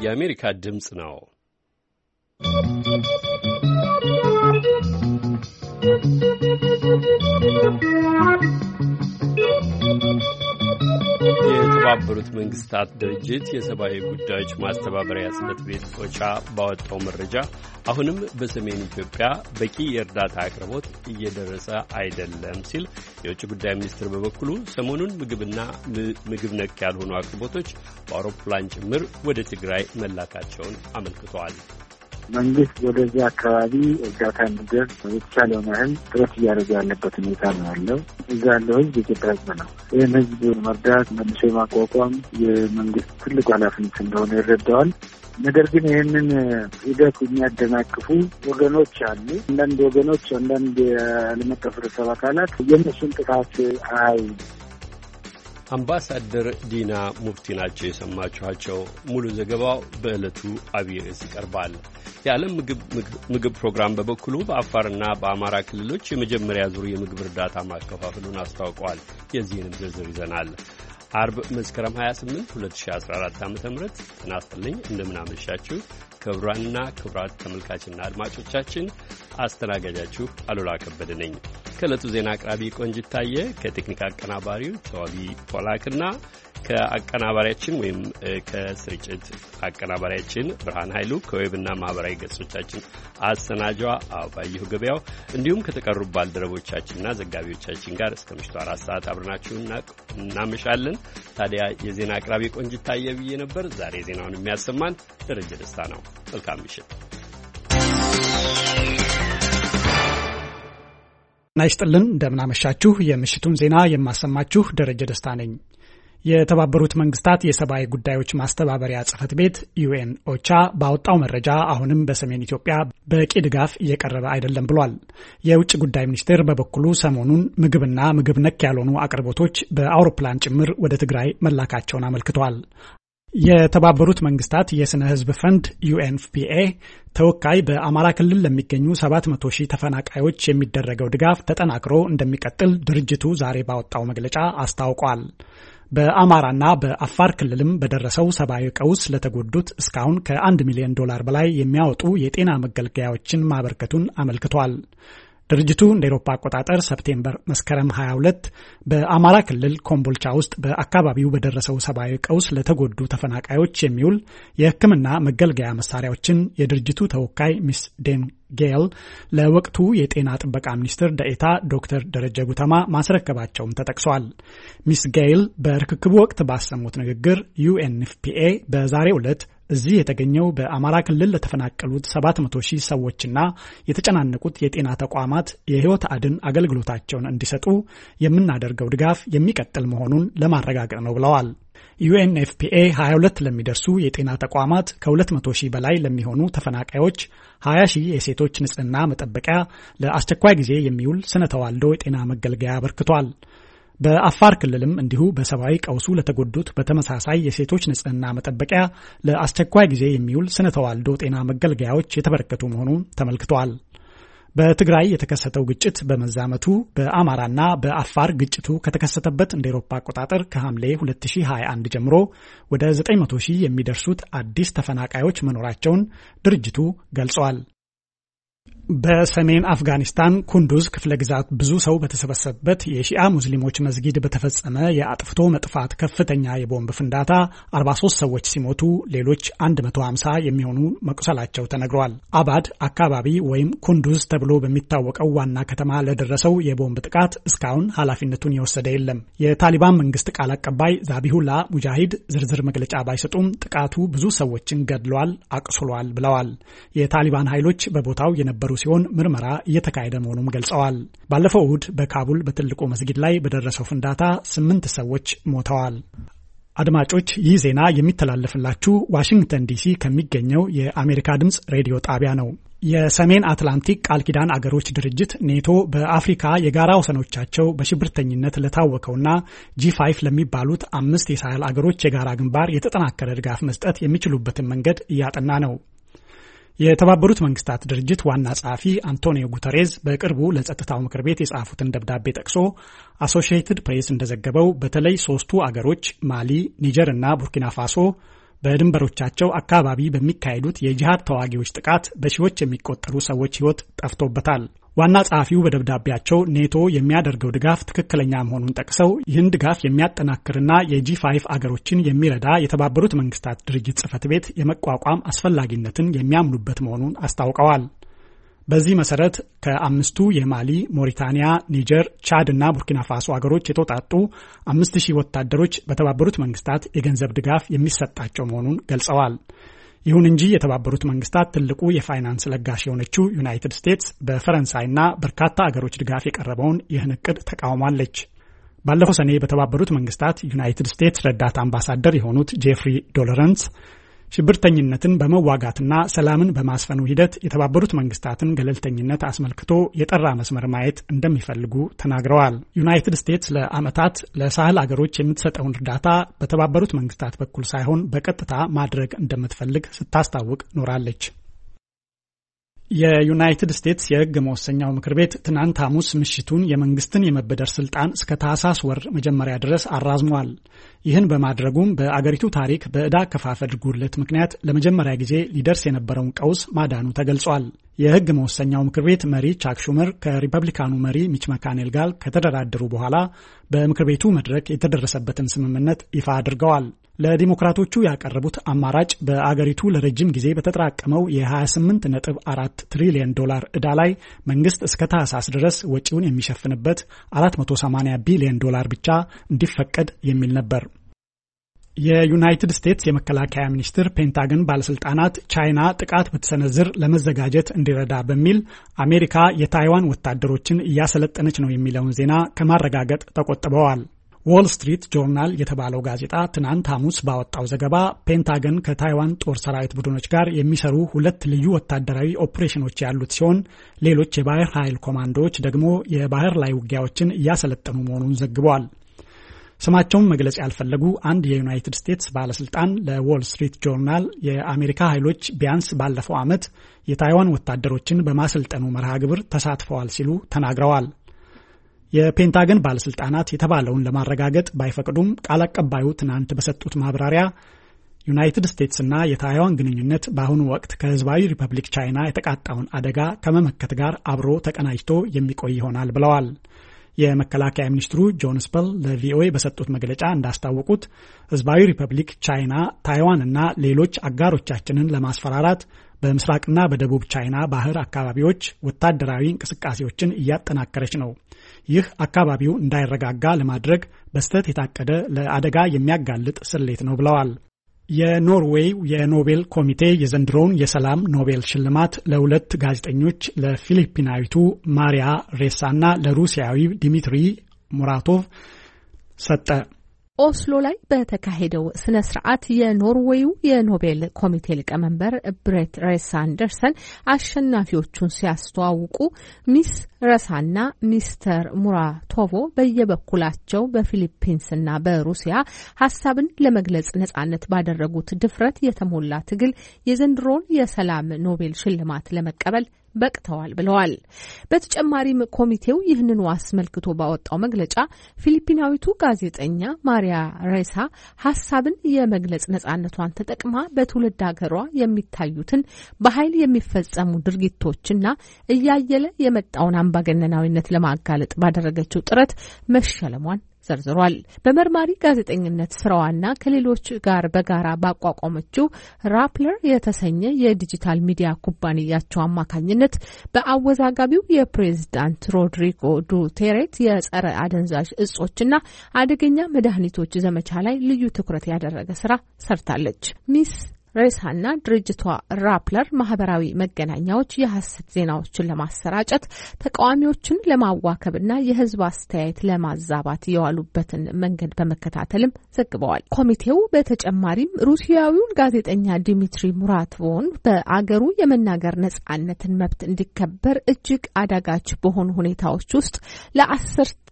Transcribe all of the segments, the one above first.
የአሜሪካ ድምጽ ነው። የተባበሩት መንግስታት ድርጅት የሰብአዊ ጉዳዮች ማስተባበሪያ ጽሕፈት ቤት ኦቻ ባወጣው መረጃ አሁንም በሰሜን ኢትዮጵያ በቂ የእርዳታ አቅርቦት እየደረሰ አይደለም ሲል፣ የውጭ ጉዳይ ሚኒስትር በበኩሉ ሰሞኑን ምግብና ምግብ ነክ ያልሆኑ አቅርቦቶች በአውሮፕላን ጭምር ወደ ትግራይ መላካቸውን አመልክተዋል። መንግስት ወደዚህ አካባቢ እርዳታ እንዲደርስ የተቻለውን ያህል ጥረት እያደረገ ያለበት ሁኔታ ነው ያለው። እዛ ያለው ህዝብ የኢትዮጵያ ህዝብ ነው። ይህን ህዝብ መርዳት፣ መልሶ የማቋቋም የመንግስት ትልቁ ኃላፊነት እንደሆነ ይረዳዋል። ነገር ግን ይህንን ሂደት የሚያደናቅፉ ወገኖች አሉ። አንዳንድ ወገኖች፣ አንዳንድ የዓለም አቀፍ ህብረተሰብ አካላት የእነሱን ጥቃት አያዩ። አምባሳደር ዲና ሙፍቲ ናቸው የሰማችኋቸው። ሙሉ ዘገባው በዕለቱ አብይ ርዕስ ይቀርባል። የዓለም ምግብ ፕሮግራም በበኩሉ በአፋርና በአማራ ክልሎች የመጀመሪያ ዙር የምግብ እርዳታ ማከፋፈሉን አስታውቋል። የዚህንም ዝርዝር ይዘናል። አርብ መስከረም 28 2014 ዓ.ም ጤና ይስጥልኝ። እንደምን አመሻችሁ ክቡራንና ክቡራት ተመልካችና አድማጮቻችን። አስተናጋጃችሁ አሉላ ከበደ ነኝ። ከዕለቱ ዜና አቅራቢ ቆንጂት ታየ፣ ከቴክኒክ አቀናባሪው ተዋቢ ፖላክና ከአቀናባሪያችን ወይም ከስርጭት አቀናባሪያችን ብርሃን ኃይሉ፣ ከዌብና ማህበራዊ ገጾቻችን አሰናጇ አባይሁ ገበያው እንዲሁም ከተቀሩ ባልደረቦቻችንና ዘጋቢዎቻችን ጋር እስከ ምሽቱ 4 ሰዓት አብረናችሁ እናመሻለን። ታዲያ የዜና አቅራቢ ቆንጂት ታየ ብዬ ነበር። ዛሬ ዜናውን የሚያሰማን ደረጀ ደስታ ነው። መልካም ምሽት። ናይስጥልን፣ እንደምናመሻችሁ። የምሽቱን ዜና የማሰማችሁ ደረጀ ደስታ ነኝ። የተባበሩት መንግስታት የሰብአዊ ጉዳዮች ማስተባበሪያ ጽሕፈት ቤት ዩኤን ኦቻ ባወጣው መረጃ አሁንም በሰሜን ኢትዮጵያ በቂ ድጋፍ እየቀረበ አይደለም ብሏል። የውጭ ጉዳይ ሚኒስቴር በበኩሉ ሰሞኑን ምግብና ምግብ ነክ ያልሆኑ አቅርቦቶች በአውሮፕላን ጭምር ወደ ትግራይ መላካቸውን አመልክቷል። የተባበሩት መንግስታት የስነ ህዝብ ፈንድ ዩኤንኤፍፒኤ ተወካይ በአማራ ክልል ለሚገኙ 700 ሺህ ተፈናቃዮች የሚደረገው ድጋፍ ተጠናክሮ እንደሚቀጥል ድርጅቱ ዛሬ ባወጣው መግለጫ አስታውቋል። በአማራና በአፋር ክልልም በደረሰው ሰብአዊ ቀውስ ለተጎዱት እስካሁን ከ1 ሚሊዮን ዶላር በላይ የሚያወጡ የጤና መገልገያዎችን ማበርከቱን አመልክቷል። ድርጅቱ እንደ አውሮፓ አቆጣጠር ሰፕቴምበር መስከረም 22 በአማራ ክልል ኮምቦልቻ ውስጥ በአካባቢው በደረሰው ሰብአዊ ቀውስ ለተጎዱ ተፈናቃዮች የሚውል የሕክምና መገልገያ መሳሪያዎችን የድርጅቱ ተወካይ ሚስ ዴን ጌል ለወቅቱ የጤና ጥበቃ ሚኒስትር ደኤታ ዶክተር ደረጀ ጉተማ ማስረከባቸውም ተጠቅሷል። ሚስ ጌል በርክክቡ ወቅት ባሰሙት ንግግር ዩኤንኤፍፒኤ በዛሬው ዕለት እዚህ የተገኘው በአማራ ክልል ለተፈናቀሉት 700 ሺህ ሰዎችና የተጨናነቁት የጤና ተቋማት የህይወት አድን አገልግሎታቸውን እንዲሰጡ የምናደርገው ድጋፍ የሚቀጥል መሆኑን ለማረጋገጥ ነው ብለዋል። ዩኤንኤፍፒኤ 22 ለሚደርሱ የጤና ተቋማት ከ200 ሺህ በላይ ለሚሆኑ ተፈናቃዮች 20 ሺህ የሴቶች ንጽህና መጠበቂያ፣ ለአስቸኳይ ጊዜ የሚውል ስነ ተዋልዶ የጤና መገልገያ አበርክቷል። በአፋር ክልልም እንዲሁ በሰብአዊ ቀውሱ ለተጎዱት በተመሳሳይ የሴቶች ንጽህና መጠበቂያ፣ ለአስቸኳይ ጊዜ የሚውል ስነ ተዋልዶ ጤና መገልገያዎች የተበረከቱ መሆኑን ተመልክቷል። በትግራይ የተከሰተው ግጭት በመዛመቱ በአማራና በአፋር ግጭቱ ከተከሰተበት እንደ አውሮፓ አቆጣጠር ከሐምሌ 2021 ጀምሮ ወደ 900 ሺህ የሚደርሱት አዲስ ተፈናቃዮች መኖራቸውን ድርጅቱ ገልጿል። በሰሜን አፍጋኒስታን ኩንዱዝ ክፍለ ግዛት ብዙ ሰው በተሰበሰበበት የሺአ ሙስሊሞች መስጊድ በተፈጸመ የአጥፍቶ መጥፋት ከፍተኛ የቦምብ ፍንዳታ 43 ሰዎች ሲሞቱ ሌሎች 150 የሚሆኑ መቁሰላቸው ተነግሯል። አባድ አካባቢ ወይም ኩንዱዝ ተብሎ በሚታወቀው ዋና ከተማ ለደረሰው የቦምብ ጥቃት እስካሁን ኃላፊነቱን የወሰደ የለም። የታሊባን መንግስት ቃል አቀባይ ዛቢሁላ ሙጃሂድ ዝርዝር መግለጫ ባይሰጡም ጥቃቱ ብዙ ሰዎችን ገድሏል፣ አቁስሏል ብለዋል። የታሊባን ኃይሎች በቦታው የነበሩ ሲሆን ምርመራ እየተካሄደ መሆኑን ገልጸዋል። ባለፈው እሁድ በካቡል በትልቁ መስጊድ ላይ በደረሰው ፍንዳታ 8 ሰዎች ሞተዋል። አድማጮች፣ ይህ ዜና የሚተላለፍላችሁ ዋሽንግተን ዲሲ ከሚገኘው የአሜሪካ ድምጽ ሬዲዮ ጣቢያ ነው። የሰሜን አትላንቲክ ቃል ኪዳን አገሮች ድርጅት ኔቶ በአፍሪካ የጋራ ወሰኖቻቸው በሽብርተኝነት ለታወቀውና G5 ለሚባሉት 5 የሳህል አገሮች የጋራ ግንባር የተጠናከረ ድጋፍ መስጠት የሚችሉበትን መንገድ እያጠና ነው። የተባበሩት መንግስታት ድርጅት ዋና ጸሐፊ አንቶኒዮ ጉተሬዝ በቅርቡ ለጸጥታው ምክር ቤት የጻፉትን ደብዳቤ ጠቅሶ አሶሺየትድ ፕሬስ እንደዘገበው በተለይ 3ቱ አገሮች ማሊ፣ ኒጀር እና ቡርኪና ፋሶ በድንበሮቻቸው አካባቢ በሚካሄዱት የጂሃድ ተዋጊዎች ጥቃት በሺዎች የሚቆጠሩ ሰዎች ሕይወት ጠፍቶበታል። ዋና ጸሐፊው በደብዳቤያቸው ኔቶ የሚያደርገው ድጋፍ ትክክለኛ መሆኑን ጠቅሰው ይህን ድጋፍ የሚያጠናክርና የጂ5 አገሮችን የሚረዳ የተባበሩት መንግስታት ድርጅት ጽሕፈት ቤት የመቋቋም አስፈላጊነትን የሚያምኑበት መሆኑን አስታውቀዋል። በዚህ መሰረት ከ5ቱ የማሊ፣ ሞሪታኒያ፣ ኒጀር፣ ቻድ እና ቡርኪና ፋሶ አገሮች የተውጣጡ 5000 ወታደሮች በተባበሩት መንግስታት የገንዘብ ድጋፍ የሚሰጣቸው መሆኑን ገልጸዋል። ይሁን እንጂ የተባበሩት መንግስታት ትልቁ የፋይናንስ ለጋሽ የሆነችው ዩናይትድ ስቴትስ በፈረንሳይና በርካታ አገሮች ድጋፍ የቀረበውን ይህን እቅድ ተቃውማለች። ባለፈው ሰኔ በተባበሩት መንግስታት ዩናይትድ ስቴትስ ረዳት አምባሳደር የሆኑት ጄፍሪ ዶለረንስ ሽብርተኝነትን በመዋጋትና ሰላምን በማስፈኑ ሂደት የተባበሩት መንግስታትን ገለልተኝነት አስመልክቶ የጠራ መስመር ማየት እንደሚፈልጉ ተናግረዋል። ዩናይትድ ስቴትስ ለዓመታት ለሳህል አገሮች የምትሰጠውን እርዳታ በተባበሩት መንግስታት በኩል ሳይሆን በቀጥታ ማድረግ እንደምትፈልግ ስታስታውቅ ኖራለች። የዩናይትድ ስቴትስ የሕግ መወሰኛው ምክር ቤት ትናንት ሐሙስ ምሽቱን የመንግስትን የመበደር ስልጣን እስከ ታህሳስ ወር መጀመሪያ ድረስ አራዝሟል። ይህን በማድረጉም በአገሪቱ ታሪክ በዕዳ አከፋፈል ጉድለት ምክንያት ለመጀመሪያ ጊዜ ሊደርስ የነበረውን ቀውስ ማዳኑ ተገልጿል። የሕግ መወሰኛው ምክር ቤት መሪ ቻክ ሹመር ከሪፐብሊካኑ መሪ ሚች መካኔል ጋር ከተደራደሩ በኋላ በምክር ቤቱ መድረክ የተደረሰበትን ስምምነት ይፋ አድርገዋል። ለዲሞክራቶቹ ያቀረቡት አማራጭ በአገሪቱ ለረጅም ጊዜ በተጠራቀመው የ28.4 ትሪሊዮን ዶላር ዕዳ ላይ መንግስት እስከ ታህሳስ ድረስ ወጪውን የሚሸፍንበት 480 ቢሊዮን ዶላር ብቻ እንዲፈቀድ የሚል ነበር። የዩናይትድ ስቴትስ የመከላከያ ሚኒስትር ፔንታገን ባለስልጣናት ቻይና ጥቃት ብትሰነዝር ለመዘጋጀት እንዲረዳ በሚል አሜሪካ የታይዋን ወታደሮችን እያሰለጠነች ነው የሚለውን ዜና ከማረጋገጥ ተቆጥበዋል። ዎል ስትሪት ጆርናል የተባለው ጋዜጣ ትናንት ሐሙስ ባወጣው ዘገባ ፔንታገን ከታይዋን ጦር ሰራዊት ቡድኖች ጋር የሚሰሩ 2 ልዩ ወታደራዊ ኦፕሬሽኖች ያሉት ሲሆን ሌሎች የባህር ኃይል ኮማንዶዎች ደግሞ የባህር ላይ ውጊያዎችን እያሰለጠኑ መሆኑን ዘግበዋል። ስማቸውን መግለጽ ያልፈለጉ አንድ የዩናይትድ ስቴትስ ባለስልጣን ለዎል ስትሪት ጆርናል የአሜሪካ ኃይሎች ቢያንስ ባለፈው ዓመት የታይዋን ወታደሮችን በማሰልጠኑ መርሃ ግብር ተሳትፈዋል ሲሉ ተናግረዋል። የፔንታገን ባለስልጣናት የተባለውን ለማረጋገጥ ባይፈቅዱም ቃል አቀባዩ ትናንት በሰጡት ማብራሪያ ዩናይትድ ስቴትስና የታይዋን ግንኙነት በአሁኑ ወቅት ከህዝባዊ ሪፐብሊክ ቻይና የተቃጣውን አደጋ ከመመከት ጋር አብሮ ተቀናጅቶ የሚቆይ ይሆናል ብለዋል። የመከላከያ ሚኒስትሩ ጆን ስፐል ለቪኦኤ በሰጡት መግለጫ እንዳስታወቁት ህዝባዊ ሪፐብሊክ ቻይና ታይዋንና ሌሎች አጋሮቻችንን ለማስፈራራት በምስራቅና በደቡብ ቻይና ባህር አካባቢዎች ወታደራዊ እንቅስቃሴዎችን እያጠናከረች ነው። ይህ አካባቢው እንዳይረጋጋ ለማድረግ በስተት የታቀደ ለአደጋ የሚያጋልጥ ስሌት ነው ብለዋል። የኖርዌይ የኖቤል ኮሚቴ የዘንድሮውን የሰላም ኖቤል ሽልማት ለ2 ጋዜጠኞች ለፊሊፒናዊቱ ማሪያ ሬሳና ለሩሲያዊ ዲሚትሪ ሙራቶቭ ሰጠ። ኦስሎ ላይ በተካሄደው ስነ ስርዓት የኖርዌዩ የኖቤል ኮሚቴ ሊቀመንበር ብሬት ሬሳ አንደርሰን አሸናፊዎቹን ሲያስተዋውቁ ሚስ ረሳና ሚስተር ሙራቶቮ በየበኩላቸው በፊሊፒንስና በሩሲያ ሀሳብን ለመግለጽ ነጻነት ባደረጉት ድፍረት የተሞላ ትግል የዘንድሮውን የሰላም ኖቤል ሽልማት ለመቀበል በቅተዋል ብለዋል። በተጨማሪም ኮሚቴው ይህንኑ አስመልክቶ ባወጣው መግለጫ ፊሊፒናዊቱ ጋዜጠኛ ማሪያ ሬሳ ሀሳብን የመግለጽ ነጻነቷን ተጠቅማ በትውልድ ሀገሯ የሚታዩትን በኃይል የሚፈጸሙ ድርጊቶችና እያየለ የመጣውን አምባገነናዊነት ለማጋለጥ ባደረገችው ጥረት መሸለሟን ዘርዝሯል። በመርማሪ ጋዜጠኝነት ስራዋና ከሌሎች ጋር በጋራ ባቋቋመችው ራፕለር የተሰኘ የዲጂታል ሚዲያ ኩባንያቸው አማካኝነት በአወዛጋቢው የፕሬዝዳንት ሮድሪጎ ዱቴሬት የጸረ አደንዛዥ እጾችና አደገኛ መድኃኒቶች ዘመቻ ላይ ልዩ ትኩረት ያደረገ ስራ ሰርታለች። ሚስ ሬሳና ድርጅቷ ራፕለር ማህበራዊ መገናኛዎች የሐሰት ዜናዎችን ለማሰራጨት ተቃዋሚዎችን ለማዋከብና የህዝብ አስተያየት ለማዛባት የዋሉበትን መንገድ በመከታተልም ዘግበዋል። ኮሚቴው በተጨማሪም ሩሲያዊውን ጋዜጠኛ ዲሚትሪ ሙራቶቮን በአገሩ የመናገር ነጻነትን መብት እንዲከበር እጅግ አዳጋች በሆኑ ሁኔታዎች ውስጥ ለ10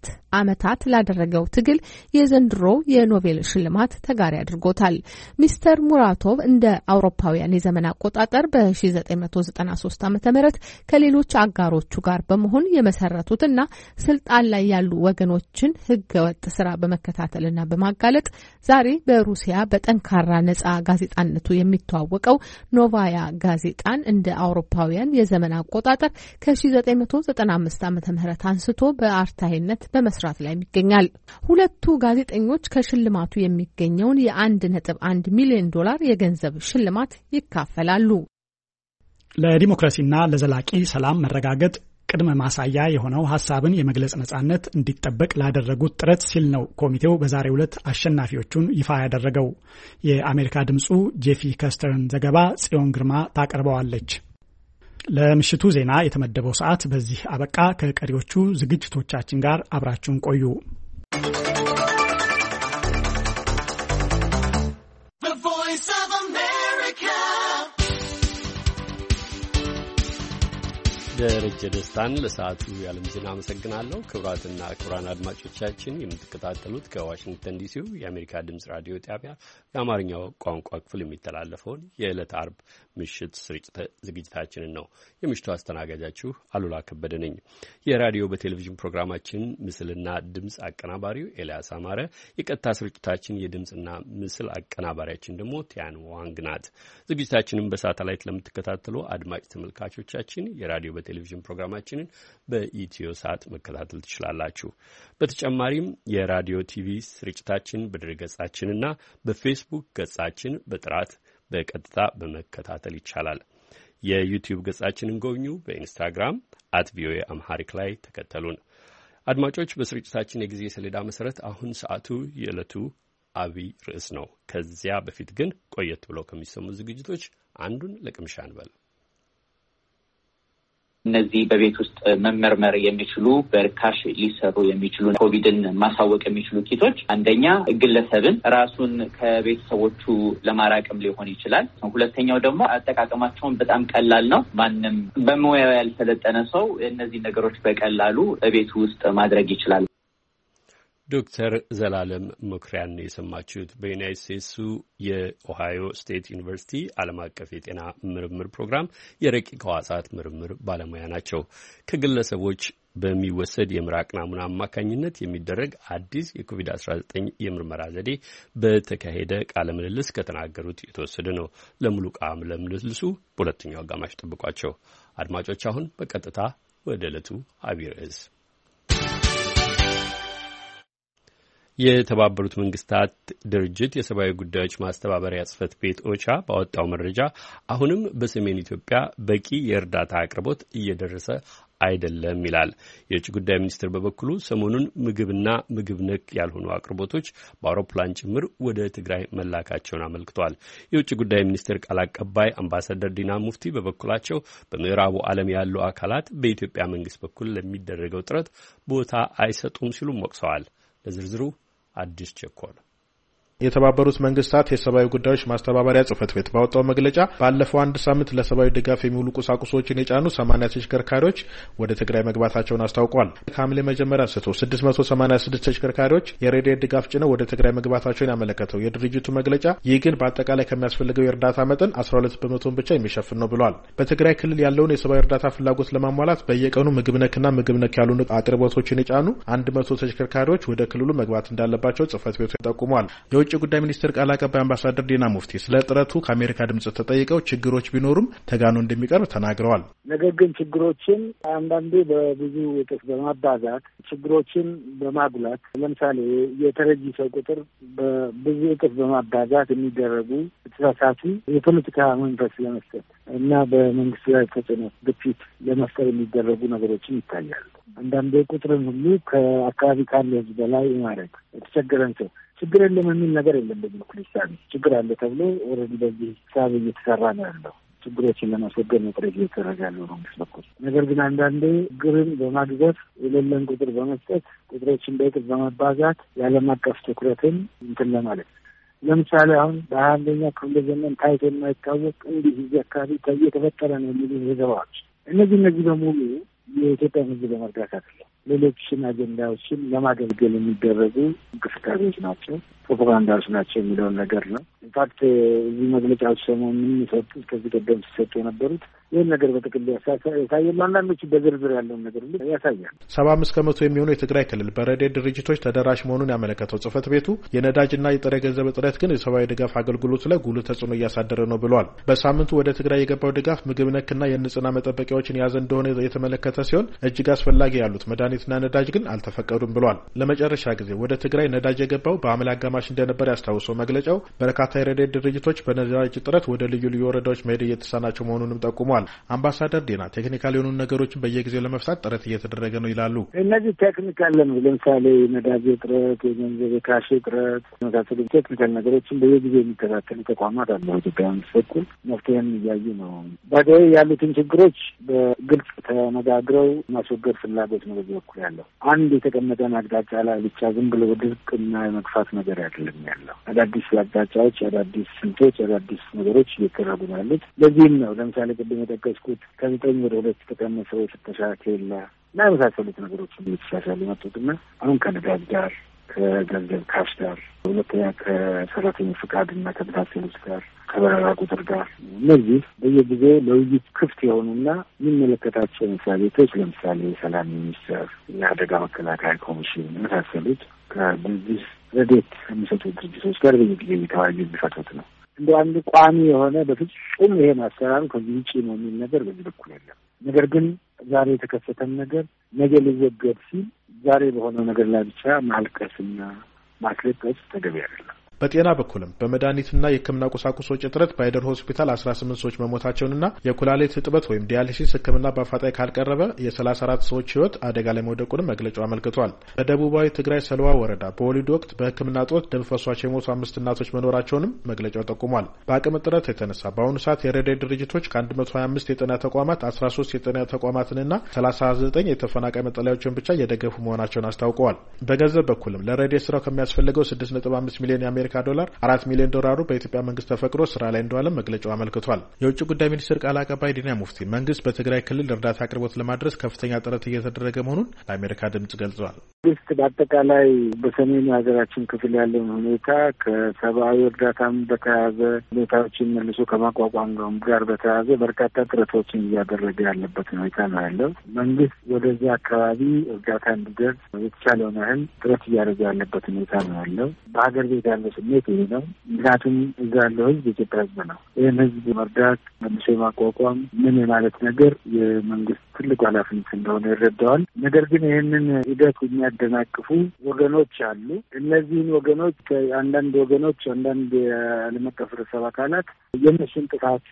ዓመታት ላደረገው ትግል የዘንድሮ የኖቤል ሽልማት ተጋሪ አድርጎታል። ሚስተር ሙራቶቭ እንደ አውሮፓውያን የዘመን አቆጣጠር በ1993 ዓ.ም ከሌሎች አጋሮቹ ጋር በመሆን የመሰረቱትና ስልጣን ላይ ያሉ ወገኖችን ህገወጥ ስራ በመከታተልና በማጋለጥ ዛሬ በሩሲያ በጠንካራ ነጻ ጋዜጣነቱ የሚተዋወቀው ኖቫያ ጋዜጣን እንደ አውሮፓውያን የዘመን አቆጣጠር ከ1995 ዓ.ም አንስቶ በአርታይነት በመስራት ላይ ይገኛል። ሁለቱ ጋዜጠኞች ከሽልማቱ የሚገኘውን የ1.1 ሚሊዮን ዶላር የገንዘብ ሽልማት ይካፈላሉ። ለዲሞክራሲና ለዘላቂ ሰላም መረጋገጥ ቅድመ ማሳያ የሆነው ሐሳብን የመግለጽ ነጻነት እንዲጠበቅ ላደረጉት ጥረት ሲል ነው ኮሚቴው በዛሬው ዕለት አሸናፊዎቹን ይፋ ያደረገው። የአሜሪካ ድምጹ ጄፊ ከስተርን ዘገባ ጽዮን ግርማ ታቀርበዋለች። ለምሽቱ ዜና የተመደበው ሰዓት በዚህ አበቃ። ከቀሪዎቹ ዝግጅቶቻችን ጋር አብራችሁን ቆዩ። ደረጀ ደስታን ለሰዓቱ የዓለም ዜና አመሰግናለሁ። ክቡራትና ክቡራን አድማጮቻችን የምትከታተሉት ከዋሽንግተን ዲሲው የአሜሪካ ድምጽ ራዲዮ ጣቢያ የአማርኛው ቋንቋ ክፍል የሚተላለፈውን የዕለት አርብ ምሽት ዝግጅታችንን ነው። የምሽቱ አስተናጋጃችሁ አሉላ ከበደ ነኝ። የራዲዮ በቴሌቪዥን ፕሮግራማችን ምስልና ድምጽ አቀናባሪው ኤልያስ አማረ፣ የቀጥታ ስርጭታችን የድምጽና ምስል አቀናባሪያችን ደግሞ ቲያን ዋንግ ናት። ዝግጅታችንን በሳተላይት ለምትከታተሉ አድማጭ ተመልካቾቻችን የራዲዮ በቴሌቪዥን ፕሮግራማችንን በኢትዮ ሳት መከታተል ትችላላችሁ። በተጨማሪም የራዲዮ ቲቪ ስርጭታችን በድረገጻችንና በፌስቡክ ገጻችን በጥራት በቀጥታ በመከታተል ይቻላል። የዩቲዩብ ገጻችንን ጎብኙ። በኢንስታግራም @ቪኦኤ አምሃሪክ ላይ ተከተሉን። አድማጮች፣ በስርጭታችን የጊዜ ሰሌዳ መሰረት አሁን ሰዓቱ የዕለቱ አብይ ርዕስ ነው። ከዚያ በፊት ግን ቆየት ብለው ከሚሰሙ ዝግጅቶች አንዱን ለቅምሻ እንበል። እነዚህ በቤት ውስጥ መመርመር የሚችሉ በርካሽ ሊሰሩ የሚችሉ ኮቪድን ማሳወቅ የሚችሉ ኪቶች አንደኛ ግለሰብን ራሱን ከቤተሰቦቹ ለማራቅም ሊሆን ይችላል። ሁለተኛው ደግሞ አጠቃቀማቸውን በጣም ቀላል ነው። ማንም በሙያው ያልሰለጠነ ሰው እነዚህ ነገሮች በቀላሉ በቤት ውስጥ ማድረግ ይችላል። ዶክተር ዘላለም መኩሪያን የሰማችሁት በዩናይትድ ስቴትሱ የኦሃዮ ስቴት ዩኒቨርሲቲ ዓለም አቀፍ የጤና ምርምር ፕሮግራም የረቂቅ ሕዋሳት ምርምር ባለሙያ ናቸው። ከግለሰቦች በሚወሰድ የምራቅ ናሙና አማካኝነት የሚደረግ አዲስ የኮቪድ-19 የምርመራ ዘዴ በተካሄደ ቃለ ምልልስ ከተናገሩት የተወሰደ ነው። ለሙሉ ቃለ ምልልሱ በሁለተኛው አጋማሽ ጠብቋቸው አድማጮች። አሁን በቀጥታ ወደ ዕለቱ አብይ ርዕስ። የተባበሩት መንግስታት ድርጅት የሰብአዊ ጉዳዮች ማስተባበሪያ ጽሕፈት ቤት ኦቻ ባወጣው መረጃ አሁንም በሰሜን ኢትዮጵያ በቂ የእርዳታ አቅርቦት እየደረሰ አይደለም ይላል። የውጭ ጉዳይ ሚኒስቴር በበኩሉ ሰሞኑን ምግብና ምግብ ነክ ያልሆኑ አቅርቦቶች በአውሮፕላን ጭምር ወደ ትግራይ መላካቸውን አመልክቷል። የውጭ ጉዳይ ሚኒስቴር ቃል አቀባይ አምባሳደር ዲና ሙፍቲ በበኩላቸው በምዕራቡ ዓለም ያሉ አካላት በኢትዮጵያ መንግስት በኩል ለሚደረገው ጥረት ቦታ አይሰጡም ሲሉም ወቅሰዋል። ለዝርዝሩ አዲስ ቸኮል። የተባበሩት መንግስታት የሰብአዊ ጉዳዮች ማስተባበሪያ ጽሕፈት ቤት ባወጣው መግለጫ ባለፈው አንድ ሳምንት ለሰብአዊ ድጋፍ የሚውሉ ቁሳቁሶችን የጫኑ 80 ተሽከርካሪዎች ወደ ትግራይ መግባታቸውን አስታውቋል። ከሐምሌ መጀመሪያ አንስቶ 686 ተሽከርካሪዎች የረድኤት ድጋፍ ጭነው ወደ ትግራይ መግባታቸውን ያመለከተው የድርጅቱ መግለጫ ይህ ግን በአጠቃላይ ከሚያስፈልገው የእርዳታ መጠን 12% ብቻ የሚሸፍን ነው ብሏል። በትግራይ ክልል ያለውን የሰብአዊ እርዳታ ፍላጎት ለማሟላት በየቀኑ ምግብ ነክና ምግብ ነክ ያልሆኑ አቅርቦቶችን የጫኑ 100 ተሽከርካሪዎች ወደ ክልሉ መግባት እንዳለባቸው ጽሕፈት ቤቱ ጠቁሟል። የውጭ ጉዳይ ሚኒስቴር ቃል አቀባይ አምባሳደር ዲና ሙፍቲ ስለ ጥረቱ ከአሜሪካ ድምጽ ተጠይቀው ችግሮች ቢኖሩም ተጋኖ እንደሚቀርብ ተናግረዋል። ነገር ግን ችግሮችን አንዳንዴ በብዙ እጥፍ በማባዛት ችግሮችን በማጉላት ለምሳሌ የተረጂ ሰው ቁጥር በብዙ እጥፍ በማባዛት የሚደረጉ የተሳሳቱ የፖለቲካ መንፈስ ለመስጠት እና በመንግስት ላይ ተጽዕኖ ግፊት ለመፍጠር የሚደረጉ ነገሮችን ይታያሉ። አንዳንዴ ቁጥርን ሁሉ ከአካባቢ ካለ ህዝብ በላይ ማድረግ የተቸገረን ሰው ችግር የለም የሚል ነገር የለም። በዚህ ሳቢ ችግር አለ ተብሎ ኦልሬዲ በዚህ ሳቢ እየተሰራ ነው ያለው። ችግሮችን ለማስወገድ ነው ጥረት እየተደረገ ያለው መንግስት በኩል። ነገር ግን አንዳንዴ ችግርን በማግዘፍ የሌለን ቁጥር በመስጠት ቁጥሮችን በእጥፍ በመባዛት የዓለም አቀፍ ትኩረትን እንትን ለማለት ለምሳሌ አሁን በ21ኛ ክፍለ ዘመን ታይቶ የማይታወቅ እንዲህ እዚህ አካባቢ እየተፈጠረ ነው የሚሉ ዘገባዎች እነዚህ በሙሉ የኢትዮጵያ ሕዝብ ለመርዳት አይደለም። ሌሎችን አጀንዳዎችን ለማገልገል የሚደረጉ እንቅስቃሴዎች ናቸው፣ ፕሮፓጋንዳዎች ናቸው የሚለውን ነገር ነው። ኢንፋክት እዚህ መግለጫዎች ሰሞኑን የሚሰጡ ከዚህ ቀደም ሲሰጡ የነበሩት ይህን ነገር በጥቅል ያሳያሉ። አንዳንዶቹ በዝርዝር ያለውን ነገር ያሳያል። 75 ከመቶ የሚሆኑ የትግራይ ክልል በረድኤት ድርጅቶች ተደራሽ መሆኑን ያመለከተው ጽሕፈት ቤቱ የነዳጅና የጥሬ ገንዘብ እጥረት ግን የሰብአዊ ድጋፍ አገልግሎት ላይ ጉልህ ተጽዕኖ እያሳደረ ነው ብሏል። በሳምንቱ ወደ ትግራይ የገባው ድጋፍ ምግብ ነክና የንጽህና መጠበቂያዎችን የያዘ እንደሆነ የተመለከተ ሲሆን እጅግ አስፈላጊ ያሉት መድኃኒትና ነዳጅ ግን አልተፈቀዱም ብሏል። ለመጨረሻ ጊዜ ወደ ትግራይ ነዳጅ የገባው በሐምሌ አጋማሽ እንደነበር ያስታውሰው መግለጫው በርካታ የረድኤት ድርጅቶች በነዳጅ እጥረት ወደ ልዩ ልዩ ወረዳዎች መሄድ እየተሳናቸው መሆኑንም ጠቁሟል። አምባሳደር ዲና ቴክኒካል የሆኑ ነገሮችን በየጊዜው ለመፍታት ጥረት እየተደረገ ነው ይላሉ። እነዚህ ቴክኒካል ለምሳሌ ነዳጅ እጥረት፣ የገንዘብ የካሽ እጥረት የመሳሰሉ ቴክኒካል ነገሮችን በየጊዜው የሚከታተሉ ተቋማት አሉ። ኢትዮጵያ መንግስት በኩል መፍትሄም እያዩ ነው። በተለይ ያሉትን ችግሮች በግልጽ ተነጋግረው ማስወገድ ፍላጎት ነው በዚህ በኩል ያለው። አንድ የተቀመጠን አቅጣጫ ላይ ብቻ ዝም ብሎ ድርቅና የመግፋት ነገር አይደለም ያለው። አዳዲስ አቅጣጫዎች፣ አዳዲስ ስልቶች፣ አዳዲስ ነገሮች እየተደረጉ ነው ያሉት። ለዚህም ነው ለምሳሌ ቅድም የጠቀስኩት ከ9 ወደ 2 የተቀነሰው ፍተሻ ኬላ እና የመሳሰሉት ነገሮች እየተሻሻሉ የመጡትና አሁን ከነዳጅ ጋር ከገንዘብ ካሽ ጋር፣ ሁለተኛ ከሰራተኞች ፍቃድና ከመሳሰሉት ጋር፣ ከበረራ ቁጥር ጋር እነዚህ በየጊዜው ለውይይት ክፍት የሆኑና የሚመለከታቸው መስሪያ ቤቶች ለምሳሌ የሰላም ሚኒስቴር፣ የአደጋ መከላከያ ኮሚሽን የመሳሰሉት ከዚህ ረድኤት የሚሰጡ ድርጅቶች ጋር በየጊዜው እየተወያዩ የሚፈቱት ነው። እንደ አንድ ቋሚ የሆነ በፍጹም ይሄን አሰራሩ ከዚህ ውጪ ነው የሚል ነገር በዚህ በኩል የለም። ነገር ግን ዛሬ የተከሰተን ነገር ነገ ሊወገድ ሲል ዛሬ በሆነው ነገር ላይ ብቻ ማልቀስና ማስለቀስ ተገቢ አይደለም። በጤና በኩልም በመድኃኒትና የሕክምና ቁሳቁሶች እጥረት በአይደር ሆስፒታል 18 ሰዎች መሞታቸውንና የኩላሊት እጥበት ወይም ዲያሊሲስ ሕክምና በአፋጣኝ ካልቀረበ የ34 ሰዎች ሕይወት አደጋ ላይ መውደቁንም መግለጫው አመልክቷል። በደቡባዊ ትግራይ ሰልዋ ወረዳ በወሊድ ወቅት በሕክምና እጦት ደም ፈሷቸው የሞቱ 5 እናቶች መኖራቸውንም መግለጫው ጠቁሟል። በአቅም እጥረት የተነሳ በአሁኑ ሰዓት የረድኤት ድርጅቶች ከ125 የጤና ተቋማት 13 የጤና ተቋማትንና 39 የተፈናቃይ መጠለያዎችን ብቻ እየደገፉ መሆናቸውን አስታውቀዋል። በገንዘብ በኩልም ለረድኤት ስራው ከሚያስፈልገው 6.5 ሚሊዮን የአሜሪካ $4 ሚሊዮን በኢትዮጵያ መንግስት ተፈቅዶ ስራ ላይ እንደዋለ መግለጫው አመልክቷል። የውጭ ጉዳይ ሚኒስትር ቃል አቀባይ ዲና ሙፍቲ መንግስት በትግራይ ክልል እርዳታ አቅርቦት ለማድረስ ከፍተኛ ጥረት እየተደረገ መሆኑን ለአሜሪካ ድምጽ ገልጸዋል። መንግስት በአጠቃላይ በሰሜኑ ሀገራችን ክፍል ያለውን ሁኔታ ከሰብአዊ እርዳታም በተያያዘ ሁኔታዎችን መልሶ ከማቋቋም ጋር በተያያዘ በርካታ ጥረቶችን እያደረገ ያለበት ሁኔታ ነው ያለው። መንግስት ወደዚህ አካባቢ እርዳታ እንዲደርስ የተቻለውን ያህል ጥረት እያደረገ ያለበት ሁኔታ ነው ያለው። በሀገር ቤት ያለው ስሜት ይሄ ነው። ምክንያቱም እዛ ያለው ህዝብ የኢትዮጵያ ህዝብ ነው። ይህን ህዝብ መርዳት መልሶ ማቋቋም ምን የማለት ነገር የመንግስት ትልቁ ኃላፊነት እንደሆነ ይረዳዋል። ነገር ግን ይህንን ሂደት የሚያደናቅፉ ወገኖች አሉ። እነዚህን ወገኖች አንዳንድ የዓለም አቀፍ ህብረተሰብ አካላት የእነሱን ጥፋት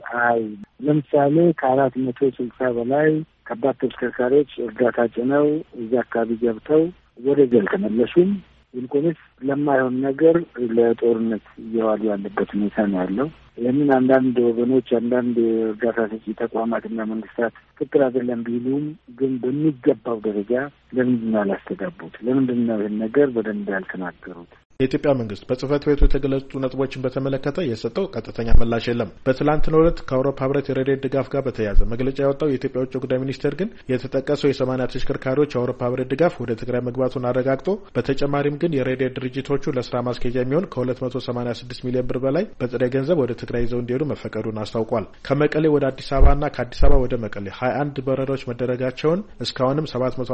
ለምሳሌ ከ460 በላይ ከባድ ተሽከርካሪዎች እርዳታ ጭነው እዛ አካባቢ ገብተው ወደዚያ አልተመለሱም። ይልቁንስ ለማይሆን ነገር ለጦርነት እየዋሉ ያለበት ሁኔታ ነው ያለው። ይህንን አንዳንድ ወገኖች አንዳንድ እርዳታ ሰጪ ተቋማትና መንግስታት ትክክል አይደለም ቢሉም ግን በሚገባው ደረጃ ለምንድን ነው ያላስተጋቡት? ለምንድን ነው ይህን ነገር በደንብ ያልተናገሩት? የኢትዮጵያ መንግስት በጽህፈት ቤቱ የተገለጹ ነጥቦችን በተመለከተ የሰጠው ቀጥተኛ ምላሽ የለም። በትላንትናው ዕለት ከአውሮፓ ህብረት የረድኤት ድጋፍ ጋር በተያያዘ መግለጫ ያወጣው የኢትዮጵያ ውጭ ጉዳይ ሚኒስቴር ግን የተጠቀሰው የ80 ተሽከርካሪዎች የአውሮፓ ህብረት ድጋፍ ወደ ትግራይ መግባቱን አረጋግጦ በተጨማሪም ግን የረድኤት ድርጅቶቹ ለስራ ማስኬጃ የሚሆን ከ286 ሚሊዮን ብር በላይ በጥሬ ገንዘብ ወደ ትግራይ ይዘው እንዲሄዱ መፈቀዱን አስታውቋል። ከመቀሌ ወደ አዲስ አበባና ከአዲስ አበባ ወደ መቀሌ 21 በረራዎች መደረጋቸውን እስካሁንም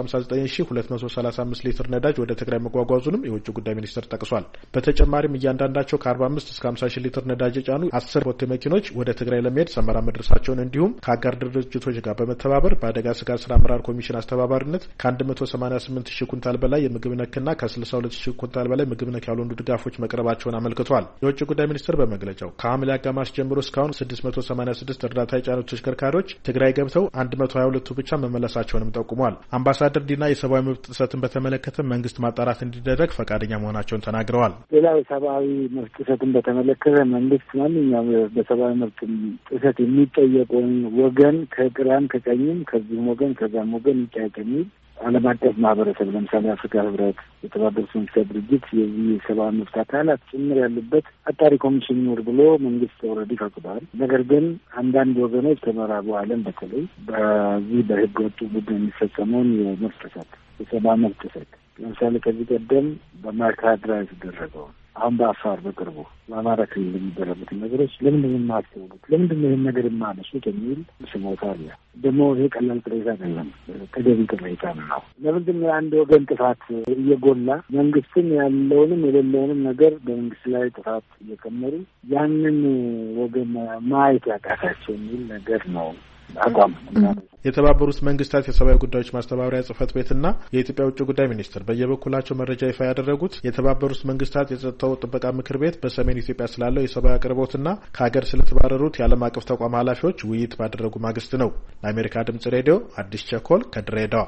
759235 ሊትር ነዳጅ ወደ ትግራይ መጓጓዙንም የውጭ ጉዳይ ሚኒስቴር ጠቅሷል። በተጨማሪም እያንዳንዳቸው ከ45 እስከ 50 ሺህ ሊትር ነዳጅ የጫኑ 10 ቦቴ መኪኖች ወደ ትግራይ ለመሄድ ሰመራ መድረሳቸውን እንዲሁም ከአጋር ድርጅቶች ጋር በመተባበር በአደጋ ስጋት ስራ አመራር ኮሚሽን አስተባባሪነት ከ188 ሺህ ኩንታል በላይ የምግብ ነክና ከ62 ሺህ ኩንታል በላይ ምግብ ነክ ያልሆኑ ድጋፎች መቅረባቸውን አመልክቷል። የውጭ ጉዳይ ሚኒስቴር በመግለጫው ከሐምሌ አጋማሽ ጀምሮ እስካሁን 686 እርዳታ የጫኑ ተሽከርካሪዎች ትግራይ ገብተው 122ቱ ብቻ መመለሳቸውንም ጠቁሟል። አምባሳደር ዲና የሰብአዊ መብት ጥሰትን በተመለከተ መንግስት ማጣራት እንዲደረግ ፈቃደኛ መሆናቸውን ተናግረዋል። ተናግረዋል። ሌላው ሰብአዊ መብት ጥሰትን በተመለከተ መንግስት ማንኛውም በሰብአዊ መብት ጥሰት የሚጠየቀውን ወገን ከግራም ከቀኝም ከዚህም ወገን ከዛም ወገን ይጠየቅ የሚል ዓለም አቀፍ ማህበረሰብ ለምሳሌ አፍሪካ ህብረት፣ የተባበሩት መንግስታት ድርጅት የዚህ የሰብአዊ መብት አካላት ጭምር ያሉበት አጣሪ ኮሚሽን ይኖር ብሎ መንግስት ኦልሬዲ ፈቅዷል። ነገር ግን አንዳንድ ወገኖች ከምዕራቡ ዓለም በተለይ በዚህ በህገ ወጡ ቡድን የሚፈጸመውን የመብት ጥሰት የሰብአዊ መብት ጥሰት ለምሳሌ ከዚህ ቀደም በማይካድራ የተደረገው አሁን በአፋር በቅርቡ በአማራ ክልል የሚደረጉት ነገሮች ለምንድን ነው የማትተውሉት? ለምንድን ነው ይህን ነገር የማነሱት? የሚል ስሞታ አለ። ደግሞ ይሄ ቀላል ቅሬታ አይደለም፣ ተገቢ ቅሬታ ነው። ለምንድን ነው የአንድ ወገን ጥፋት እየጎላ መንግስትን ያለውንም የሌለውንም ነገር በመንግስት ላይ ጥፋት እየከመሩ ያንን ወገን ማየት ያቃታቸው የሚል ነገር ነው አቋም። የተባበሩት መንግስታት የሰብአዊ ጉዳዮች ማስተባበሪያ ጽህፈት ቤትና የኢትዮጵያ ውጭ ጉዳይ ሚኒስትር በየበኩላቸው መረጃ ይፋ ያደረጉት የተባበሩት መንግስታት የጸጥታው ጥበቃ ምክር ቤት በሰሜን ኢትዮጵያ ስላለው የሰብአዊ አቅርቦትና ከሀገር ስለተባረሩት የዓለም አቀፍ ተቋም ኃላፊዎች ውይይት ባደረጉ ማግስት ነው። ለአሜሪካ ድምጽ ሬዲዮ አዲስ ቸኮል ከድሬዳዋ።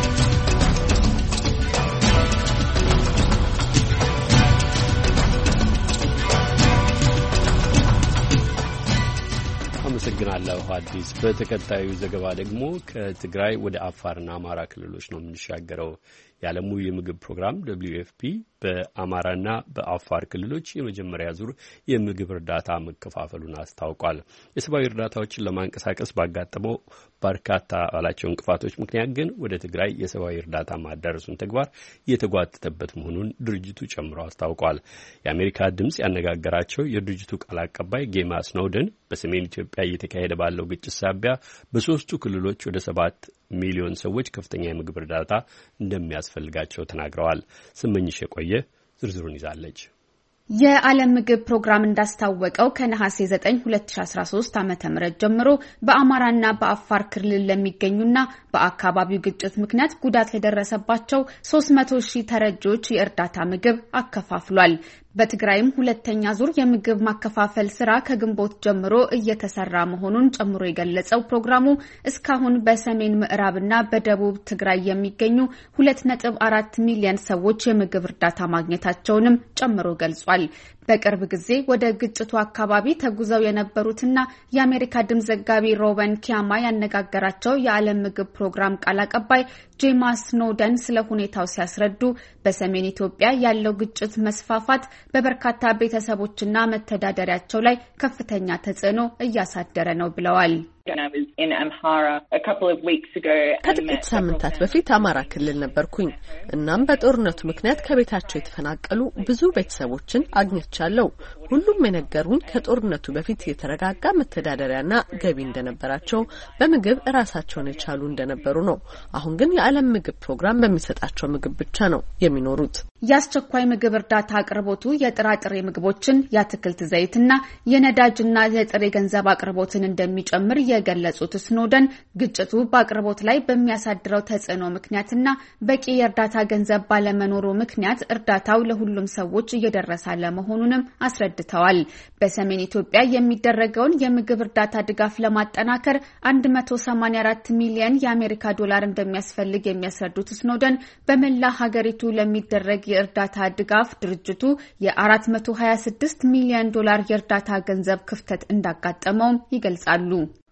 አመሰግናለሁ አዲስ። በተከታዩ ዘገባ ደግሞ ከትግራይ ወደ አፋርና አማራ ክልሎች ነው የምንሻገረው። የዓለሙ የምግብ ፕሮግራም WFP በአማራና በአፋር ክልሎች የመጀመሪያ ዙር የምግብ እርዳታ መከፋፈሉን አስታውቋል። የሰብአዊ እርዳታዎችን ለማንቀሳቀስ ባጋጠመው በርካታ ባላቸው እንቅፋቶች ምክንያት ግን ወደ ትግራይ የሰብአዊ እርዳታ ማዳረሱን ተግባር እየተጓተተበት መሆኑን ድርጅቱ ጨምሮ አስታውቋል። የአሜሪካ ድምጽ ያነጋገራቸው የድርጅቱ ቃል አቀባይ ጌማ ስኖውደን በሰሜን ኢትዮጵያ እየተካሄደ ባለው ግጭት ሳቢያ በሶስቱ ክልሎች ወደ 7 ሚሊዮን ሰዎች ከፍተኛ የምግብ እርዳታ እንደሚያስፈልጋቸው ተናግረዋል። ስመኝሽ የቆየ ዝርዝሩን ይዛለች። የዓለም ምግብ ፕሮግራም እንዳስታወቀው ከነሐሴ 9 2013 ዓ.ም ጀምሮ በአማራና በአፋር ክልል ለሚገኙና በአካባቢው ግጭት ምክንያት ጉዳት ለደረሰባቸው 300,000 ተረጂዎች የእርዳታ ምግብ አከፋፍሏል። በትግራይም ሁለተኛ ዙር የምግብ ማከፋፈል ስራ ከግንቦት ጀምሮ እየተሰራ መሆኑን ጨምሮ የገለጸው ፕሮግራሙ እስካሁን በሰሜን ምዕራብና በደቡብ ትግራይ የሚገኙ 2.4 ሚሊዮን ሰዎች የምግብ እርዳታ ማግኘታቸውንም ጨምሮ ገልጿል። በቅርብ ጊዜ ወደ ግጭቱ አካባቢ ተጉዘው የነበሩትና የአሜሪካ ድምጽ ዘጋቢ ሮበን ኪያማ ያነጋገራቸው የዓለም ምግብ ፕሮግራም ቃል አቀባይ ጄማ ስኖውደን ስለ ሁኔታው ሲያስረዱ በሰሜን ኢትዮጵያ ያለው ግጭት መስፋፋት በበርካታ ቤተሰቦችና መተዳደሪያቸው ላይ ከፍተኛ ተጽዕኖ እያሳደረ ነው ብለዋል። ከጥቂት ሳምንታት በፊት አማራ ክልል ነበርኩኝ። እናም በጦርነቱ ምክንያት ከቤታቸው የተፈናቀሉ ብዙ ቤተሰቦችን አግኝቻለሁ። ሁሉም የነገሩኝ ከጦርነቱ በፊት የተረጋጋ መተዳደሪያና ገቢ እንደነበራቸው፣ በምግብ ራሳቸውን የቻሉ እንደነበሩ ነው። አሁን ግን የዓለም ምግብ ፕሮግራም በሚሰጣቸው ምግብ ብቻ ነው የሚኖሩት። የአስቸኳይ ምግብ እርዳታ አቅርቦቱ የጥራጥሬ ምግቦችን፣ የአትክልት ዘይትና የነዳጅና የጥሬ ገንዘብ አቅርቦትን እንደሚጨምር የገለጹት ስኖደን ግጭቱ በአቅርቦት ላይ በሚያሳድረው ተጽዕኖ ምክንያትና በቂ የእርዳታ ገንዘብ ባለመኖሩ ምክንያት እርዳታው ለሁሉም ሰዎች እየደረሰ ለመሆኑንም አስረድተዋል። በሰሜን ኢትዮጵያ የሚደረገውን የምግብ እርዳታ ድጋፍ ለማጠናከር 184 ሚሊዮን የአሜሪካ ዶላር እንደሚያስፈልግ የሚያስረዱት ስኖደን በመላ ሀገሪቱ ለሚደረግ የእርዳታ ድጋፍ ድርጅቱ የ426 ሚሊዮን ዶላር የእርዳታ ገንዘብ ክፍተት እንዳጋጠመውም ይገልጻሉ።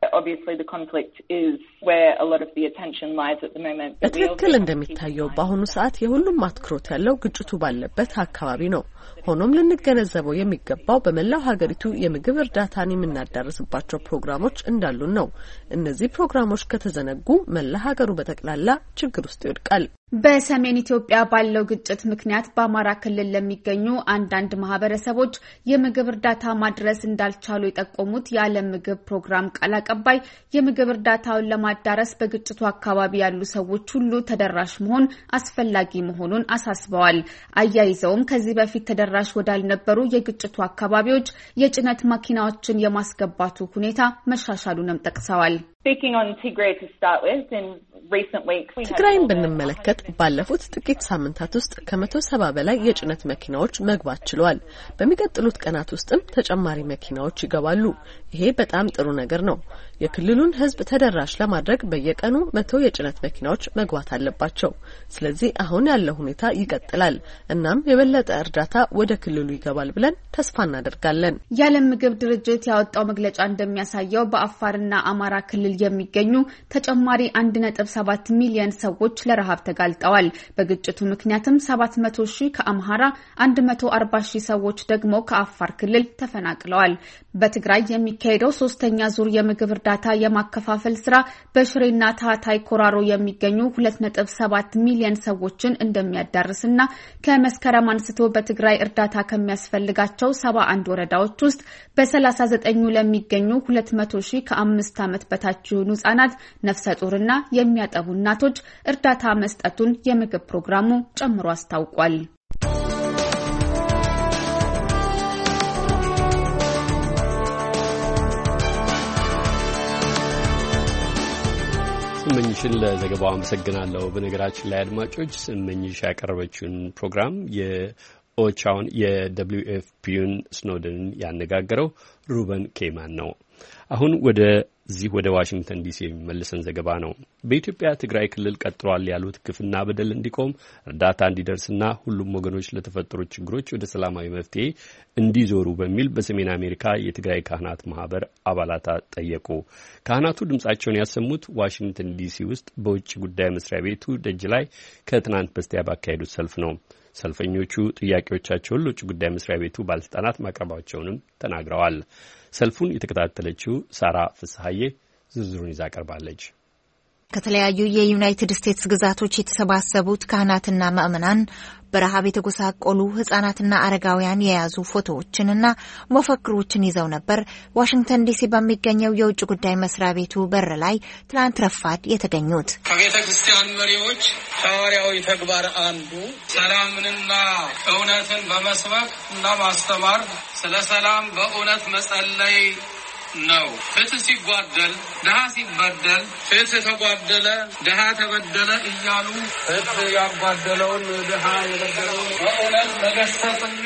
በትክክል እንደሚታየው በአሁኑ ሰዓት የሁሉም አትኩሮት ያለው ግጭቱ ባለበት አካባቢ ነው። ሆኖም ልንገነዘበው የሚገባው በመላው ሀገሪቱ የምግብ እርዳታን የምናዳርስባቸው ፕሮግራሞች እንዳሉን ነው። እነዚህ ፕሮግራሞች ከተዘነጉ መላ ሀገሩ በጠቅላላ ችግር ውስጥ ይወድቃል። በሰሜን ኢትዮጵያ ባለው ግጭት ምክንያት በአማራ ክልል ለሚገኙ አንዳንድ ማህበረሰቦች የምግብ እርዳታ ማድረስ እንዳልቻሉ የጠቆሙት የዓለም ምግብ ፕሮግራም ቃል አቀባይ የምግብ እርዳታውን ለማዳረስ በግጭቱ አካባቢ ያሉ ሰዎች ሁሉ ተደራሽ መሆን አስፈላጊ መሆኑን አሳስበዋል። አያይዘውም ከዚህ በፊት ተደራሽ ወዳልነበሩ የግጭቱ አካባቢዎች የጭነት መኪናዎችን የማስገባቱ ሁኔታ መሻሻሉንም ጠቅሰዋል። Speaking on Tigray to start with, in recent weeks we ትግራይን ብንመለከት ባለፉት ጥቂት ሳምንታት ውስጥ ከ170 በላይ የጭነት መኪናዎች መግባት ችለዋል። በሚቀጥሉት ቀናት ውስጥም ተጨማሪ መኪናዎች ይገባሉ። ይሄ በጣም ጥሩ ነገር ነው። የክልሉን ሕዝብ ተደራሽ ለማድረግ በየቀኑ 100 የጭነት መኪናዎች መግባት አለባቸው። ስለዚህ አሁን ያለው ሁኔታ ይቀጥላል። እናም የበለጠ እርዳታ ወደ ክልሉ ይገባል ብለን ተስፋ እናደርጋለን። የዓለም ምግብ ድርጅት ያወጣው መግለጫ እንደሚያሳየው በአፋርና አማራ ክልል የሚገኙ ተጨማሪ 1.7 ሚሊዮን ሰዎች ለረሃብ ተጋልጠዋል። በግጭቱ ምክንያትም 700,000 ከአምሃራ 140,000 ሰዎች ደግሞ ከአፋር ክልል ተፈናቅለዋል። በትግራይ የሚካሄደው 3ኛ ዙር የምግብ እርዳታ የማከፋፈል ስራ በሽሬና ታህታይ ኮራሮ የሚገኙ 2.7 ሚሊዮን ሰዎችን እንደሚያዳርስና ከመስከረም አንስቶ በትግራይ እርዳታ ከሚያስፈልጋቸው 71 ወረዳዎች ውስጥ በ39ኙ ለሚገኙ 200,000 ከ5 ዓመት በታች የሆኑ ህጻናት፣ ነፍሰ ጡርና የሚያጠቡ እናቶች እርዳታ መስጠቱን የምግብ ፕሮግራሙ ጨምሮ አስታውቋል። ስመኝሽን ለዘገባው አመሰግናለሁ። በነገራችን ላይ አድማጮች ስመኝሽ ያቀረበችውን ፕሮግራም የኦቻውን የWFPን ስኖደንን ያነጋገረው ሩበን ኬማን ነው። አሁን ወደ ዋሽንግተን ዲሲ የሚመልሰን ዘገባ ነው። በኢትዮጵያ ትግራይ ክልል ቀጥሏል ያሉት ግፍና በደል እንዲቆም እርዳታ እንዲደርስና ሁሉም ወገኖች ለተፈጠሩ ችግሮች ወደ ሰላማዊ መፍትሄ እንዲዞሩ በሚል በሰሜን አሜሪካ የትግራይ ካህናት ማህበር አባላት ጠየቁ። ካህናቱ ድምጻቸውን ያሰሙት ዋሽንግተን ዲሲ ውስጥ በውጭ ጉዳይ መስሪያ ቤቱ ደጅ ላይ ከትናንት በስቲያ ባካሄዱት ሰልፍ ነው። ሰልፈኞቹ ጥያቄዎቻቸውን ለውጭ ጉዳይ መስሪያ ቤቱ ባለስልጣናት ማቅረባቸውንም ተናግረዋል። ሰልፉን የተከታተለችው ሳራ ፍስሐዬ ዝርዝሩን ይዛ ቀርባለች። ከተለያዩ የዩናይትድ ስቴትስ ግዛቶች የተሰባሰቡት ካህናትና ምዕመናን በረሃብ የተጎሳቆሉ ህጻናትና አረጋውያን የያዙ ፎቶዎችንና መፈክሮችን ይዘው ነበር ዋሽንግተን ዲሲ በሚገኘው የውጭ ጉዳይ መስሪያ ቤቱ በር ላይ ትላንት ረፋድ የተገኙት። ከቤተ ክርስቲያን መሪዎች ሐዋርያዊ ተግባር አንዱ ሰላምንና እውነትን በመስበክ እና ማስተማር፣ ስለ ሰላም በእውነት መጸለይ ነው። ፍትህ ሲጓደል፣ ድሃ ሲበደል፣ ፍትህ ተጓደለ፣ ድሃ ተበደለ እያሉ ፍትህ ያጓደለውን ድሃ የበደለውን በእውነት መገሰጽና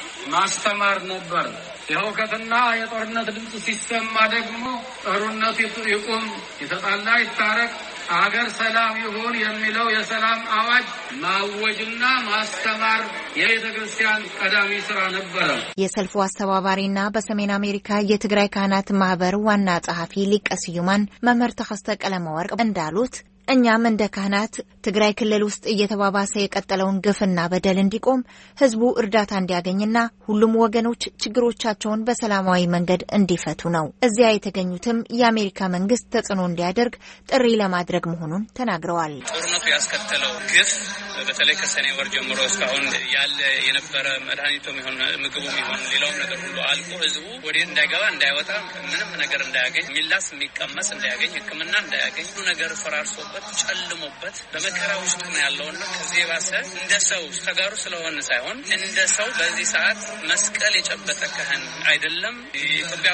ማስተማር ነበር። የሁከትና የጦርነት ድምፅ ሲሰማ ደግሞ ጦርነቱ ይቁም፣ የተጣላ ይታረቅ፣ አገር ሰላም ይሁን የሚለው የሰላም አዋጅ ማወጅና ማስተማር የቤተ ክርስቲያን ቀዳሚ ስራ ነበረ። የሰልፉ አስተባባሪና በሰሜን አሜሪካ የትግራይ ካህናት ማህበር ዋና ጸሐፊ ሊቀ ስዩማን መምህር ተከስተ ቀለመወርቅ እንዳሉት እኛም እንደ ካህናት ትግራይ ክልል ውስጥ እየተባባሰ የቀጠለውን ግፍና በደል እንዲቆም ህዝቡ እርዳታ እንዲያገኝና ሁሉም ወገኖች ችግሮቻቸውን በሰላማዊ መንገድ እንዲፈቱ ነው። እዚያ የተገኙትም የአሜሪካ መንግስት ተጽዕኖ እንዲያደርግ ጥሪ ለማድረግ መሆኑን ተናግረዋል። ጦርነቱ ያስከተለው ግፍ በተለይ ከሰኔ ወር ጀምሮ እስካሁን ያለ የነበረ መድኃኒቱም ይሁን ምግቡም ይሁን ሌላውም ነገር ሁሉ አልቆ ህዝቡ ወዴት እንዳይገባ እንዳይወጣ ምንም ነገር እንዳያገኝ ሚላስ የሚቀመስ እንዳያገኝ ሕክምና እንዳያገኝ ሁሉ ነገር ፈራርሶበት ጨልሞበት በመከራ ውስጥ ነው ያለውና ከዚህ ባሰ እንደ ሰው ተጋሩ ስለሆነ ሳይሆን እንደ ሰው በዚህ ሰዓት መስቀል የጨበጠ ካህን አይደለም የኢትዮጵያ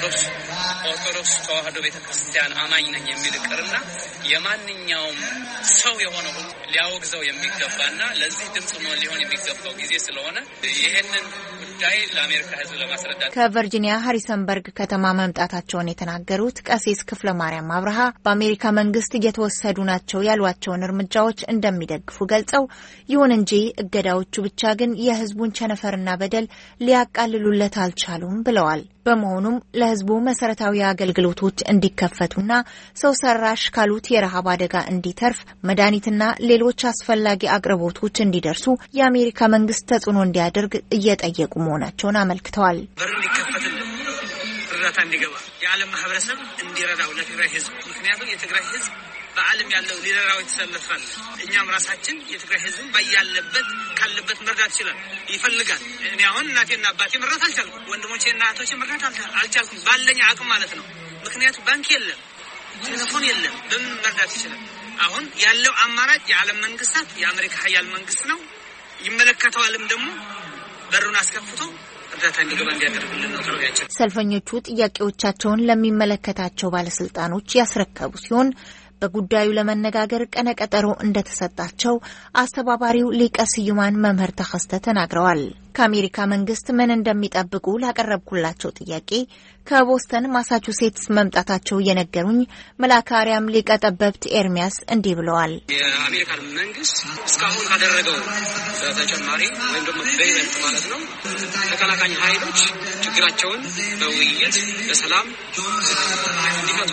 ኦርቶዶክስ ተዋህዶ ቤተክርስቲያን አማኝ ነኝ የሚል ቅርና የማንኛውም ሰው የሆነ ሁሉ ሊያወግዘው የሚገባና ለዚህ ድምጽ ሊሆን የሚገባው ጊዜ ስለሆነ ይሄንን ጉዳይ ለአሜሪካ ህዝብ ለማስረዳት ከቨርጂኒያ ሃሪሰንበርግ ከተማ መምጣታቸውን የተናገሩት ቀሲስ ክፍለ ማርያም አብርሃ በአሜሪካ መንግስት እየተወሰዱ ናቸው ያሏቸውን እርምጃዎች እንደሚደግፉ ገልጸው ይሁን እንጂ እገዳዎቹ ብቻ ግን የህዝቡን ቸነፈርና በደል ሊያቃልሉለት አልቻሉም ብለዋል። በመሆኑም ለህዝቡ መሰረታዊ አገልግሎቶች እንዲከፈቱና ሰው ሰራሽ ካሉት የረሃብ አደጋ እንዲተርፍ መድኃኒትና ሌሎች አስፈላጊ አቅርቦቶች እንዲደርሱ የአሜሪካ መንግስት ተጽዕኖ እንዲያደርግ እየጠየቁ መሆናቸውን አመልክተዋል። በሩ እንዲከፈትልን እርዳታ እንዲገባ የዓለም ማህበረሰብ እንዲረዳው ለትግራይ ህዝብ ምክንያቱም የትግራይ ህዝብ በዓለም ያለው ሊደራው ይተሰለፋል። እኛም ራሳችን የትግራይ ህዝብ ባያለበት ካለበት መርዳት ይችላል ይፈልጋል። እኔ አሁን እናቴና አባቴ መርዳት አልቻልኩም፣ ወንድሞቼና እህቶቼ መርዳት አልቻልኩም ባለኝ አቅም ማለት ነው። ምክንያቱም ባንክ የለም፣ ቴሌፎን የለም፣ በምን መርዳት ይችላል? አሁን ያለው አማራጭ የዓለም መንግስታት የአሜሪካ ሀያል መንግስት ነው ይመለከተዋልም ደግሞ በሩን አስከፍቶ እርዳታ እንዲገባ እንዲያደርጉልን ነው ጥሪያችን። ሰልፈኞቹ ጥያቄዎቻቸውን ለሚመለከታቸው ባለስልጣኖች ያስረከቡ ሲሆን በጉዳዩ ለመነጋገር ቀነ ቀጠሮ እንደተሰጣቸው አስተባባሪው ሊቀ ስዩማን መምህር ተከስተ ተናግረዋል። ከአሜሪካ መንግስት ምን እንደሚጠብቁ ላቀረብኩላቸው ጥያቄ ከቦስተን ማሳቹሴትስ መምጣታቸው የነገሩኝ መልአከ አርያም ሊቀ ጠበብት ኤርሚያስ እንዲህ ብለዋል። የአሜሪካ መንግስት እስካሁን ካደረገው በተጨማሪ ወይም ደግሞ በይበልጥ ማለት ነው ተከላካይ ኃይሎች ችግራቸውን በውይይት በሰላም እንዲፈቱ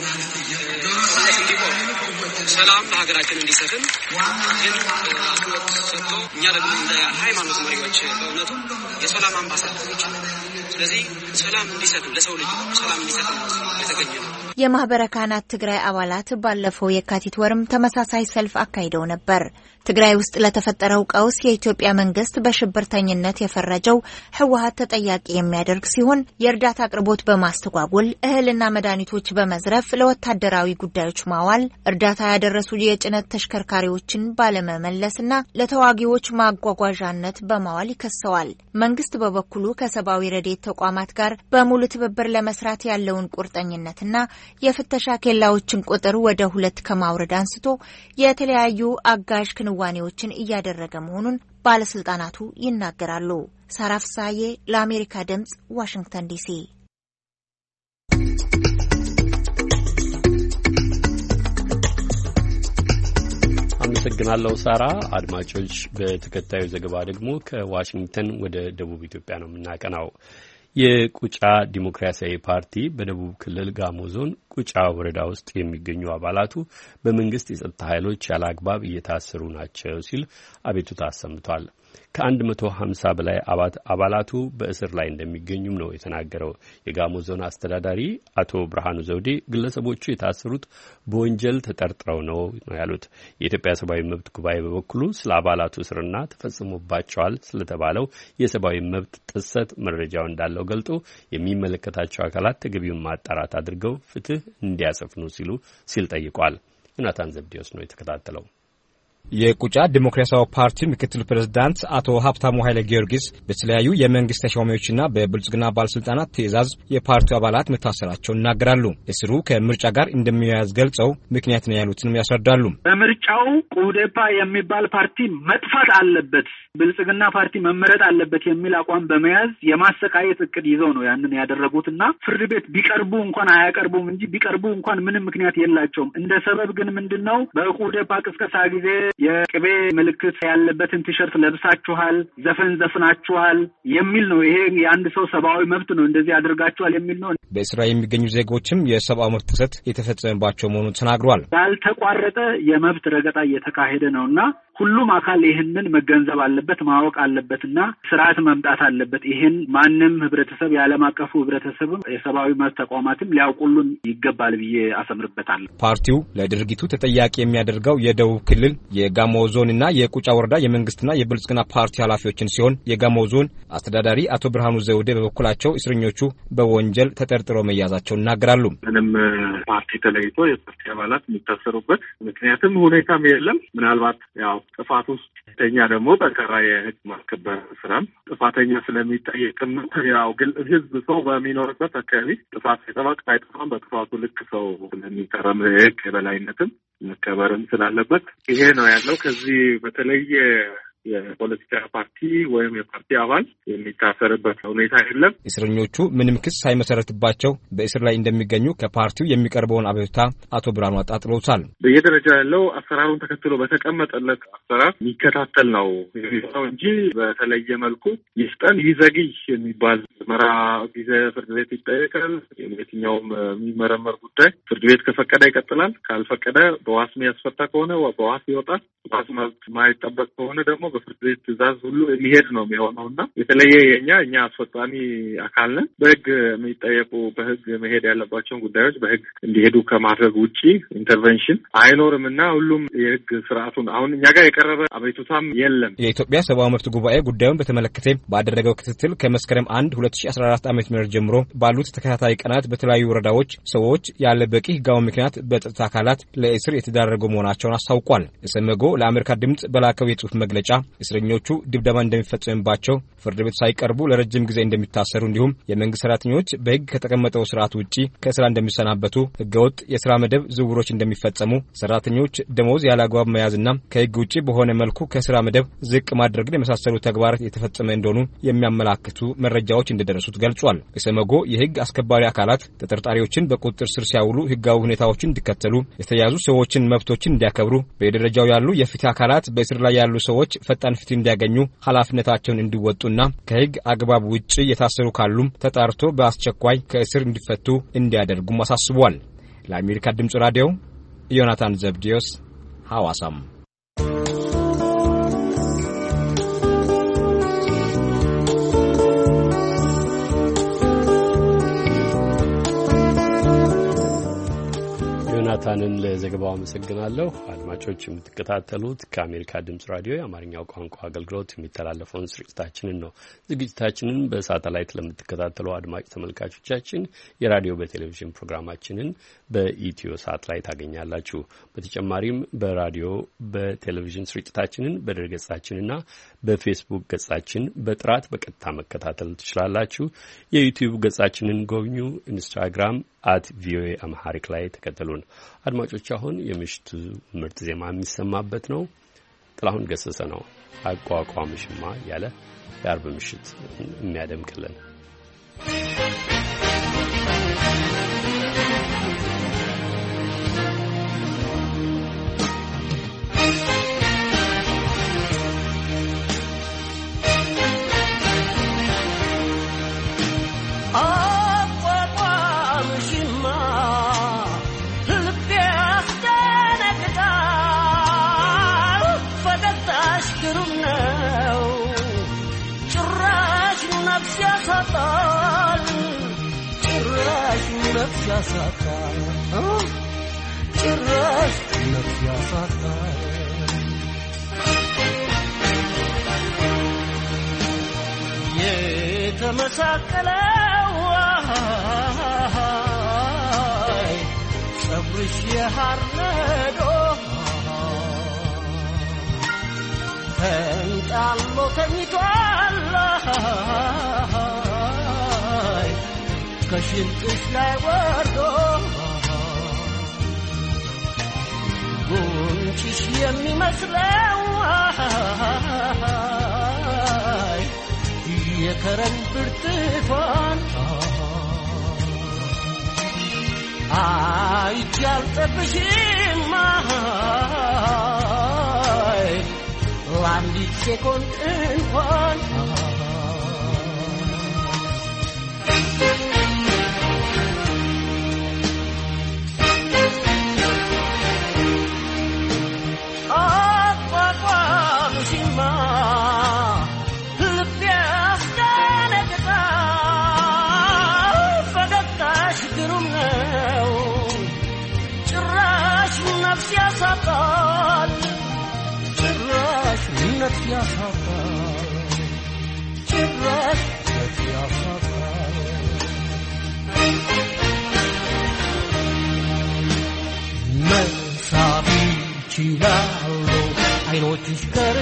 ሰላም ለሀገራችን እንዲሰፍን አስተዋጽኦ ሰጥቶ እኛ ደግሞ እንደ ሃይማኖት መሪዎች በእውነቱ የሰላም አምባሳደሮች ስለዚህ ሰላም እንዲሰፍን ለሰው ልጅ ሰላም እንዲሰፍን የተገኘ ነው። የማህበረ ካህናት ትግራይ አባላት ባለፈው የካቲት ወርም ተመሳሳይ ሰልፍ አካሂደው ነበር። ትግራይ ውስጥ ለተፈጠረው ቀውስ የኢትዮጵያ መንግስት በሽብርተኝነት የፈረጀው ህወሓት ተጠያቂ የሚያደርግ ሲሆን የእርዳታ አቅርቦት በማስተጓጎል እህልና መድኃኒቶች በመዝረፍ ለወታደራዊ ጉዳዮች ማዋል፣ እርዳታ ያደረሱ የጭነት ተሽከርካሪዎችን ባለመመለስና ለተዋጊዎች ማጓጓዣነት በማዋል ይከሰዋል። መንግስት በበኩሉ ከሰብአዊ ረድኤት ተቋማት ጋር በሙሉ ትብብር ለመስራት ያለውን ቁርጠኝነትና የፍተሻ ኬላዎችን ቁጥር ወደ 2 ከማውረድ አንስቶ የተለያዩ አጋዥ ክንዋኔዎችን እያደረገ መሆኑን ባለስልጣናቱ ይናገራሉ። ሳራ ፍሳዬ ለአሜሪካ ድምጽ ዋሽንግተን ዲሲ። አመሰግናለሁ ሳራ። አድማጮች፣ በተከታዩ ዘገባ ደግሞ ከዋሽንግተን ወደ ደቡብ ኢትዮጵያ ነው የምናቀናው። የቁጫ ዲሞክራሲያዊ ፓርቲ በደቡብ ክልል ጋሞ ዞን ቁጫ ወረዳ ውስጥ የሚገኙ አባላቱ በመንግስት የጸጥታ ኃይሎች ያለ አግባብ እየታሰሩ ናቸው ሲል አቤቱታ አሰምቷል። ከ150 በላይ አባላቱ በእስር ላይ እንደሚገኙም ነው የተናገረው። የጋሞ ዞን አስተዳዳሪ አቶ ብርሃኑ ዘውዴ ግለሰቦቹ የታሰሩት በወንጀል ተጠርጥረው ነው ያሉት። የኢትዮጵያ ሰብአዊ መብት ጉባኤ በበኩሉ ስለ አባላቱ እስርና ተፈጽሞባቸዋል ስለተባለው የሰብአዊ መብት ጥሰት መረጃው እንዳለው ገልጦ የሚመለከታቸው አካላት ተገቢውን ማጣራት አድርገው ፍትህ እንዲያሰፍኑ ሲል ጠይቋል። ዮናታን ዘብዴዎስ ነው የተከታተለው። የቁጫ ዲሞክራሲያዊ ፓርቲ ምክትል ፕሬዝዳንት አቶ ሀብታሙ ኃይለ ጊዮርጊስ በተለያዩ የመንግስት ተሿሚዎችና በብልጽግና ባለስልጣናት ትዕዛዝ የፓርቲው አባላት መታሰራቸውን ይናገራሉ። እስሩ ከምርጫ ጋር እንደሚያያዝ ገልጸው ምክንያት ነው ያሉትንም ያስረዳሉ። በምርጫው ቁዴፓ የሚባል ፓርቲ መጥፋት አለበት፣ ብልጽግና ፓርቲ መመረጥ አለበት የሚል አቋም በመያዝ የማሰቃየት እቅድ ይዘው ነው ያንን ያደረጉትና ፍርድ ቤት ቢቀርቡ እንኳን አያቀርቡም እንጂ ቢቀርቡ እንኳን ምንም ምክንያት የላቸውም። እንደ ሰበብ ግን ምንድነው በቁዴፓ ቅስቀሳ ጊዜ የቅቤ ምልክት ያለበትን ቲሸርት ለብሳችኋል፣ ዘፈን ዘፍናችኋል የሚል ነው። ይሄ የአንድ ሰው ሰብአዊ መብት ነው፣ እንደዚህ አድርጋችኋል የሚል ነው። በእስራ የሚገኙ ዜጎችም የሰብአዊ መብት ጥሰት የተፈጸመባቸው መሆኑን ተናግሯል። ያልተቋረጠ የመብት ረገጣ እየተካሄደ ነውና ሁሉም አካል ይህንን መገንዘብ አለበት፣ ማወቅ አለበትና ስርዓት መምጣት አለበት። ይህን ማንም ህብረተሰብ፣ የዓለም አቀፉ ህብረተሰብም የሰብአዊ መብት ተቋማትም ሊያውቁልን ይገባል ብዬ አሰምርበታለሁ። ፓርቲው ለድርጊቱ ተጠያቂ የሚያደርገው የደቡብ ክልል የጋሞ ዞንና የቁጫ ወረዳ የመንግስትና የብልጽግና ፓርቲ ኃላፊዎችን ሲሆን የጋሞ ዞን አስተዳዳሪ አቶ ብርሃኑ ዘውዴ በበኩላቸው እስረኞቹ በወንጀል ተጠርጥረው መያዛቸውን ይናገራሉ። ምንም ፓርቲ ተለይቶ የፓርቲ አባላት የሚታሰሩበት ምክንያትም ሁኔታም የለም። ምናልባት ያው ጥፋት ውስጥ ተኛ ደግሞ ጠንካራ የህግ ማስከበር ስራም ጥፋተኛ ስለሚጠየቅም ያው ግን ህዝብ ሰው በሚኖርበት አካባቢ ጥፋት ሳይጠፋ አይጠፋም። በጥፋቱ ልክ ሰው ስለሚቀረም የህግ የበላይነትም መከበርም ስላለበት ይሄ ነው ያለው። ከዚህ በተለየ የፖለቲካ ፓርቲ ወይም የፓርቲ አባል የሚታሰርበት ሁኔታ የለም። እስረኞቹ ምንም ክስ ሳይመሰረትባቸው በእስር ላይ እንደሚገኙ ከፓርቲው የሚቀርበውን አቤቱታ አቶ ብርሃኑ አጣጥለውታል። በየደረጃ ያለው አሰራሩን ተከትሎ በተቀመጠለት አሰራር የሚከታተል ነው እንጂ በተለየ መልኩ ይስጠን ይዘግይ የሚባል መራ ጊዜ ፍርድ ቤት ይጠየቃል። የትኛውም የሚመረመር ጉዳይ ፍርድ ቤት ከፈቀደ ይቀጥላል፣ ካልፈቀደ በዋስ የሚያስፈታ ከሆነ በዋስ ይወጣል። ዋስ ማይጠበቅ ከሆነ ደግሞ በፍርድ ቤት ትዕዛዝ ሁሉ ሊሄድ ነው የሚሆነውና የተለየ እኛ አስፈጻሚ አካል ነን። በህግ የሚጠየቁ በህግ መሄድ ያለባቸውን ጉዳዮች በህግ እንዲሄዱ ከማድረግ ውጪ ኢንተርቬንሽን አይኖርምና ሁሉም የህግ ስርዓቱን አሁን እኛ ጋር የቀረበ አቤቱታም የለም። የኢትዮጵያ ሰብአዊ መብት ጉባኤ ጉዳዩን በተመለከተ ባደረገው ክትትል ከመስከረም 1 2014 ዓ.ም ጀምሮ ባሉት ተከታታይ ቀናት በተለያዩ ወረዳዎች ሰዎች ያለ በቂ ህጋዊ ምክንያት በጸጥታ አካላት ለእስር የተዳረጉ መሆናቸውን አስታውቋል። ሰመጎ ለአሜሪካ ድምጽ በላከው የጽሁፍ መግለጫ እስረኞቹ ድብደባ እንደሚፈጸምባቸው፣ ፍርድ ቤት ሳይቀርቡ ለረጅም ጊዜ እንደሚታሰሩ እንዲሁም የመንግስት ሰራተኞች በሕግ ከተቀመጠው ስርዓት ውጪ ከስራ እንደሚሰናበቱ፣ ህገወጥ የስራ መደብ ዝውውሮች እንደሚፈጸሙ፣ ሰራተኞች ደሞዝ ያለአግባብ መያዝና ከሕግ ውጪ በሆነ መልኩ ከስራ መደብ ዝቅ ማድረግን የመሳሰሉ ተግባራት የተፈጸመ እንደሆኑ የሚያመላክቱ መረጃዎች እንደደረሱት ገልጿል። ኢሰመጎ የሕግ አስከባሪ አካላት ተጠርጣሪዎችን በቁጥጥር ስር ሲያውሉ ህጋዊ ሁኔታዎችን እንዲከተሉ፣ የተያዙ ሰዎችን መብቶችን እንዲያከብሩ፣ በየደረጃው ያሉ የፍትህ አካላት በእስር ላይ ያሉ ሰዎች ፈጣን ፍትህ እንዲያገኙ ኃላፊነታቸውን እንዲወጡና ከሕግ አግባብ ውጪ የታሰሩ ካሉም ተጣርቶ በአስቸኳይ ከእስር እንዲፈቱ እንዲያደርጉም አሳስቧል። ለአሜሪካ ድምጽ ራዲዮ ዮናታን ዘብዲዮስ ሐዋሳም ዮናታንን ለዘገባው አመሰግናለሁ። አድማጮች የምትከታተሉት ከአሜሪካ ድምጽ ራዲዮ የአማርኛው ቋንቋ አገልግሎት የሚተላለፈውን ስርጭታችንን ነው። ዝግጅታችንን በሳተላይት ለምትከታተሉ አድማጭ ተመልካቾቻችን የራዲዮ በቴሌቪዥን ፕሮግራማችንን በኢትዮ ሳት ላይ ታገኛላችሁ። በተጨማሪም በራዲዮ በቴሌቪዥን ስርጭታችንን በድረገጻችንና በፌስቡክ ገጻችን በጥራት በቀጥታ መከታተል ትችላላችሁ። የዩቲዩብ ገጻችንን ጎብኙ። ኢንስታግራም @VOA አምሃሪክ ላይ ተከተሉን። አድማጮች አሁን የምሽቱ ምርጥ ዜማ የሚሰማበት ነው። ጥላሁን ገሰሰ ነው አቋቋምሽማ ያለ የአርብ ምሽት የሚያደምቅልን። የተመሳቀለው ጸጉርሽ የሐር ነዶ ተንጣሎ ተኝቷል ከሽንጥሽ ላይ ወርዶ ጉንጭሽ የሚመስለው የከረም ብርቱካን አይቼ አልጠብሽም ለአንዲት ሴኮንድ እንኳን መሳቢ ችላሉ አይኖችሽ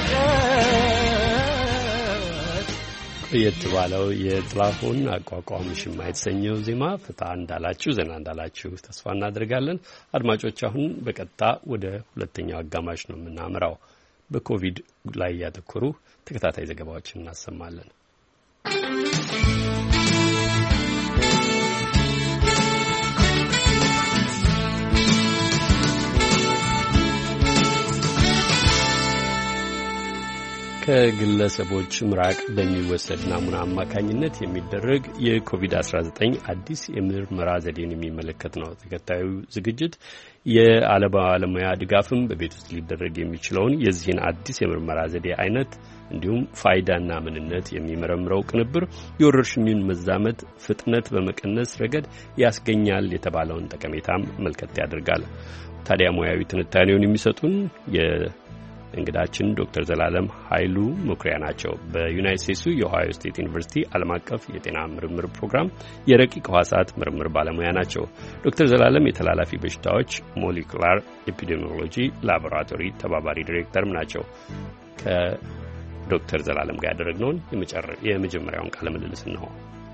ከርቀት። ቆየት ባለው የጥላሁን አቋቋምሽማ የተሰኘው ዜማ ፍታ እንዳላችሁ ዘና እንዳላችሁ ተስፋ እናደርጋለን። አድማጮች አሁን በቀጥታ ወደ ሁለተኛው አጋማሽ ነው የምናመራው። በኮቪድ ላይ ያተኮሩ ተከታታይ ዘገባዎችን እናሰማለን። ከግለሰቦች ምራቅ በሚወሰድ ናሙና አማካኝነት የሚደረግ የኮቪድ-19 አዲስ የምርመራ ዘዴን የሚመለከት ነው። ተከታዩ ዝግጅት የዓለም ባለሙያ ድጋፍም በቤት ውስጥ ሊደረግ የሚችለውን የዚህን አዲስ የምርመራ ዘዴ አይነት እንዲሁም ፋይዳና ምንነት የሚመረምረው ቅንብር የወረርሽኙን መዛመት ፍጥነት በመቀነስ ረገድ ያስገኛል የተባለውን ጠቀሜታም መልከት ያደርጋል። ታዲያ ሙያዊ ትንታኔውን የሚሰጡን እንግዳችን ዶክተር ዘላለም ኃይሉ መኩሪያ ናቸው። በዩናይትድ ስቴትሱ የኦሃዮ ስቴት ዩኒቨርሲቲ ዓለም አቀፍ የጤና ምርምር ፕሮግራም የረቂቅ ሕዋሳት ምርምር ባለሙያ ናቸው። ዶክተር ዘላለም የተላላፊ በሽታዎች ሞሊኩላር ኤፒዴሚዮሎጂ ላቦራቶሪ ተባባሪ ዲሬክተርም ናቸው። ዶክተር ዘላለም ጋር ያደረግነውን የመጀመሪያውን ቃለ ምልልስ ነው።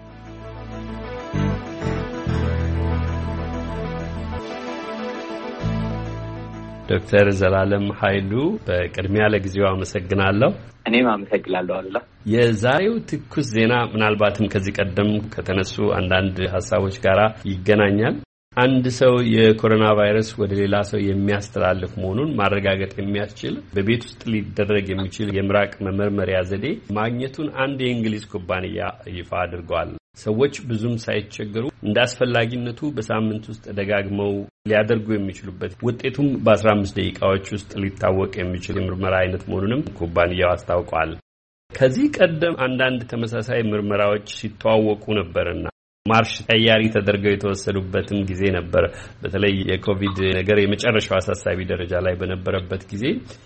ዶክተር ዘላለም ኃይሉ በቅድሚያ ለጊዜው አመሰግናለሁ። እኔም አመሰግናለሁ አሉላ። የዛሬው ትኩስ ዜና ምናልባትም ከዚህ ቀደም ከተነሱ አንዳንድ ሀሳቦች ጋር ይገናኛል። አንድ ሰው የኮሮና ቫይረስ ወደ ሌላ ሰው የሚያስተላልፍ መሆኑን ማረጋገጥ የሚያስችል በቤት ውስጥ ሊደረግ የሚችል የምራቅ መመርመሪያ ዘዴ ማግኘቱን አንድ የእንግሊዝ ኩባንያ ይፋ አድርጓል። ሰዎች ብዙም ሳይቸገሩ እንደ አስፈላጊነቱ በሳምንት ውስጥ ደጋግመው ሊያደርጉ የሚችሉበት ውጤቱም በ15 ደቂቃዎች ውስጥ ሊታወቅ የሚችል የምርመራ አይነት መሆኑንም ኩባንያው አስታውቋል። ከዚህ ቀደም አንዳንድ ተመሳሳይ ምርመራዎች ሲተዋወቁ ነበርና ማርሽ ቀያሪ ተደርገው የተወሰዱበትም ጊዜ ነበር። በተለይ የኮቪድ ነገር የመጨረሻው አሳሳቢ ደረጃ ላይ በነበረበት ጊዜ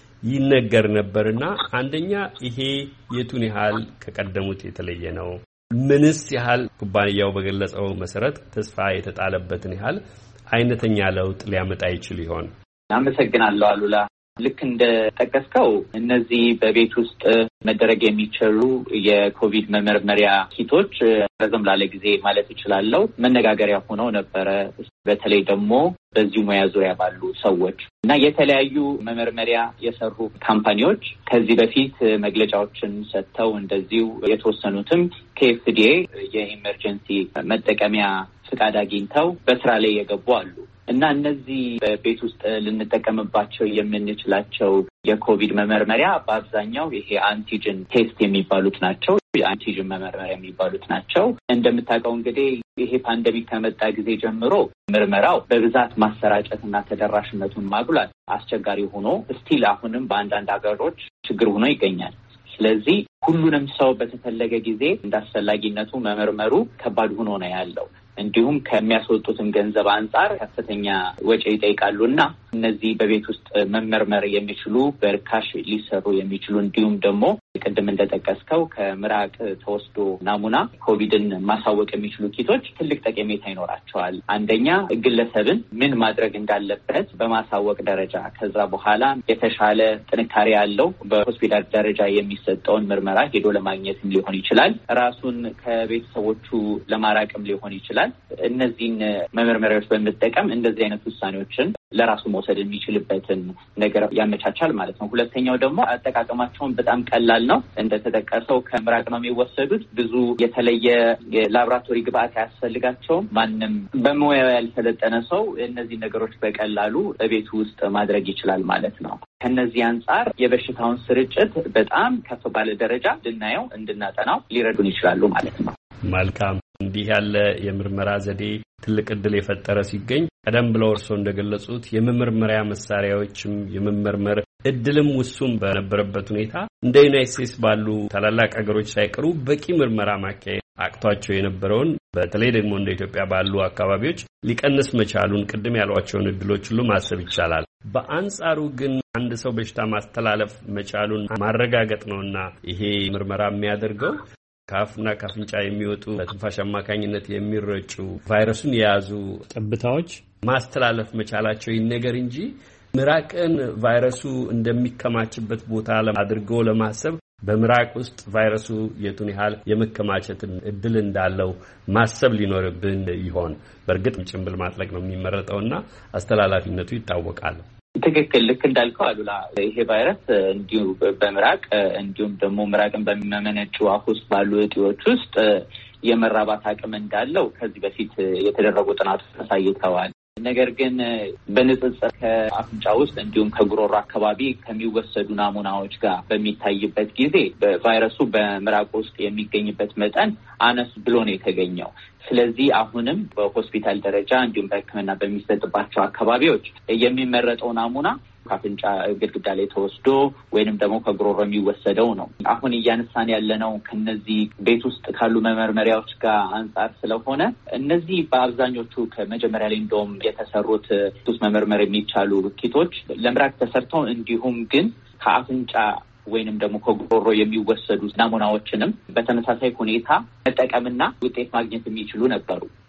ይነገር ነበርና አንደኛ ይሄ የቱን ያህል ከቀደሙት የተለየ ነው? ምንስ ያህል ኩባንያው በገለጸው መሰረት ተስፋ የተጣለበትን ያህል አይነተኛ ለውጥ ሊያመጣ ይችል ይሆን? አመሰግናለሁ አሉላ። ልክ እንደ ጠቀስከው እነዚህ በቤት ውስጥ መደረግ የሚችሉ የኮቪድ መመርመሪያ ኪቶች ረዘም ላለ ጊዜ ማለት እችላለሁ መነጋገሪያ ሆነው ነበረ። በተለይ ደግሞ በዚሁ ሙያ ዙሪያ ባሉ ሰዎች እና የተለያዩ መመርመሪያ የሰሩ ካምፓኒዎች ከዚህ በፊት መግለጫዎችን ሰጥተው እንደዚሁ የተወሰኑትም ከኤፍዲኤ የኢመርጀንሲ መጠቀሚያ ፍቃድ አግኝተው በስራ ላይ የገቡ አሉ እና እነዚህ በቤት ውስጥ ልንጠቀምባቸው የምንችላቸው የኮቪድ መመርመሪያ በአብዛኛው ይሄ አንቲጅን ቴስት የሚባሉት ናቸው። የአንቲጅን መመርመሪያ የሚባሉት ናቸው። እንደምታውቀው እንግዲህ ይሄ ፓንደሚክ ከመጣ ጊዜ ጀምሮ ምርመራው በብዛት ማሰራጨትና ተደራሽነቱን ማጉላት አስቸጋሪ ሆኖ ስቲል አሁንም በአንዳንድ ሀገሮች ችግር ሆኖ ይገኛል። ስለዚህ ሁሉንም ሰው በተፈለገ ጊዜ እንዳስፈላጊነቱ መመርመሩ ከባድ ሆኖ ነው ያለው። እንዲሁም ከሚያስወጡትም ገንዘብ አንጻር ከፍተኛ ወጪ ይጠይቃሉና እነዚህ በቤት ውስጥ መመርመር የሚችሉ በርካሽ ሊሰሩ የሚችሉ እንዲሁም ደግሞ ቅድም እንደጠቀስከው ከምራቅ ተወስዶ ናሙና ኮቪድን ማሳወቅ የሚችሉ ኪቶች ትልቅ ጠቀሜታ ይኖራቸዋል። አንደኛ ግለሰብን ምን ማድረግ እንዳለበት በማሳወቅ ደረጃ፣ ከዛ በኋላ የተሻለ ጥንካሬ ያለው በሆስፒታል ደረጃ የሚሰጠውን ምርመራ ሄዶ ለማግኘትም ሊሆን ይችላል። ራሱን ከቤተሰቦቹ ለማራቅም ሊሆን ይችላል። እነዚህን መመርመሪያዎች በመጠቀም እንደዚህ አይነት ውሳኔዎችን ለራሱ መውሰድ የሚችልበትን ነገር ያመቻቻል ማለት ነው። ሁለተኛው ደግሞ አጠቃቀማቸውን በጣም ቀላል ነው። እንደተጠቀሰው ከምራቅ ነው የሚወሰዱት። ብዙ የተለየ የላቦራቶሪ ግብአት አያስፈልጋቸውም። ማንም በሙያው ያልሰለጠነ ሰው እነዚህ ነገሮች በቀላሉ በቤቱ ውስጥ ማድረግ ይችላል ማለት ነው። ከነዚህ አንጻር የበሽታውን ስርጭት በጣም ከፍ ባለ ደረጃ እንድናየው እንድናጠናው ሊረዱን ይችላሉ ማለት ነው። መልካም። እንዲህ ያለ የምርመራ ዘዴ ትልቅ ዕድል የፈጠረ ሲገኝ ቀደም ብለው እርስዎ እንደገለጹት የመመርመሪያ መሳሪያዎችም የመመርመር ዕድልም ውሱን በነበረበት ሁኔታ እንደ ዩናይትድ ስቴትስ ባሉ ታላላቅ ሀገሮች ሳይቀሩ በቂ ምርመራ ማካሄድ አቅቷቸው የነበረውን በተለይ ደግሞ እንደ ኢትዮጵያ ባሉ አካባቢዎች ሊቀንስ መቻሉን ቅድም ያሏቸውን ዕድሎች ሁሉ ማሰብ ይቻላል። በአንጻሩ ግን አንድ ሰው በሽታ ማስተላለፍ መቻሉን ማረጋገጥ ነውና ይሄ ምርመራ የሚያደርገው ካፍና ካፍንጫ የሚወጡ በትንፋሽ አማካኝነት የሚረጩ ቫይረሱን የያዙ ጠብታዎች ማስተላለፍ መቻላቸው ይነገር እንጂ ምራቅን ቫይረሱ እንደሚከማችበት ቦታ አድርገው ለማሰብ በምራቅ ውስጥ ቫይረሱ የቱን ያህል የመከማቸትን እድል እንዳለው ማሰብ ሊኖርብን ይሆን? በእርግጥ ጭንብል ማጥለቅ ነው የሚመረጠውና አስተላላፊነቱ ይታወቃል። ትክክል። ልክ እንዳልከው አሉላ፣ ይሄ ቫይረስ እንዲሁ በምራቅ እንዲሁም ደግሞ ምራቅን በሚመነጩ አፍ ውስጥ ባሉ እጢዎች ውስጥ የመራባት አቅም እንዳለው ከዚህ በፊት የተደረጉ ጥናቶች አሳይተዋል። ነገር ግን በንጽጽር ከአፍንጫ ውስጥ እንዲሁም ከጉሮሮ አካባቢ ከሚወሰዱ ናሙናዎች ጋር በሚታይበት ጊዜ ቫይረሱ በምራቅ ውስጥ የሚገኝበት መጠን አነስ ብሎ ነው የተገኘው። ስለዚህ አሁንም በሆስፒታል ደረጃ እንዲሁም በሕክምና በሚሰጥባቸው አካባቢዎች የሚመረጠው ናሙና ከአፍንጫ ግድግዳ ላይ ተወስዶ ወይንም ደግሞ ከጉሮሮ የሚወሰደው ነው። አሁን እያነሳን ያለነው ከነዚህ ቤት ውስጥ ካሉ መመርመሪያዎች ጋር አንጻር ስለሆነ እነዚህ በአብዛኞቹ ከመጀመሪያ ላይ እንደውም የተሰሩት ውስጥ መመርመር የሚቻሉ ኪቶች ለምራቅ ተሰርተው እንዲሁም ግን ከአፍንጫ ወይንም ደግሞ ከጉሮሮ የሚወሰዱ ናሙናዎችንም በተመሳሳይ ሁኔታ መጠቀምና ውጤት ማግኘት የሚችሉ ነበሩ።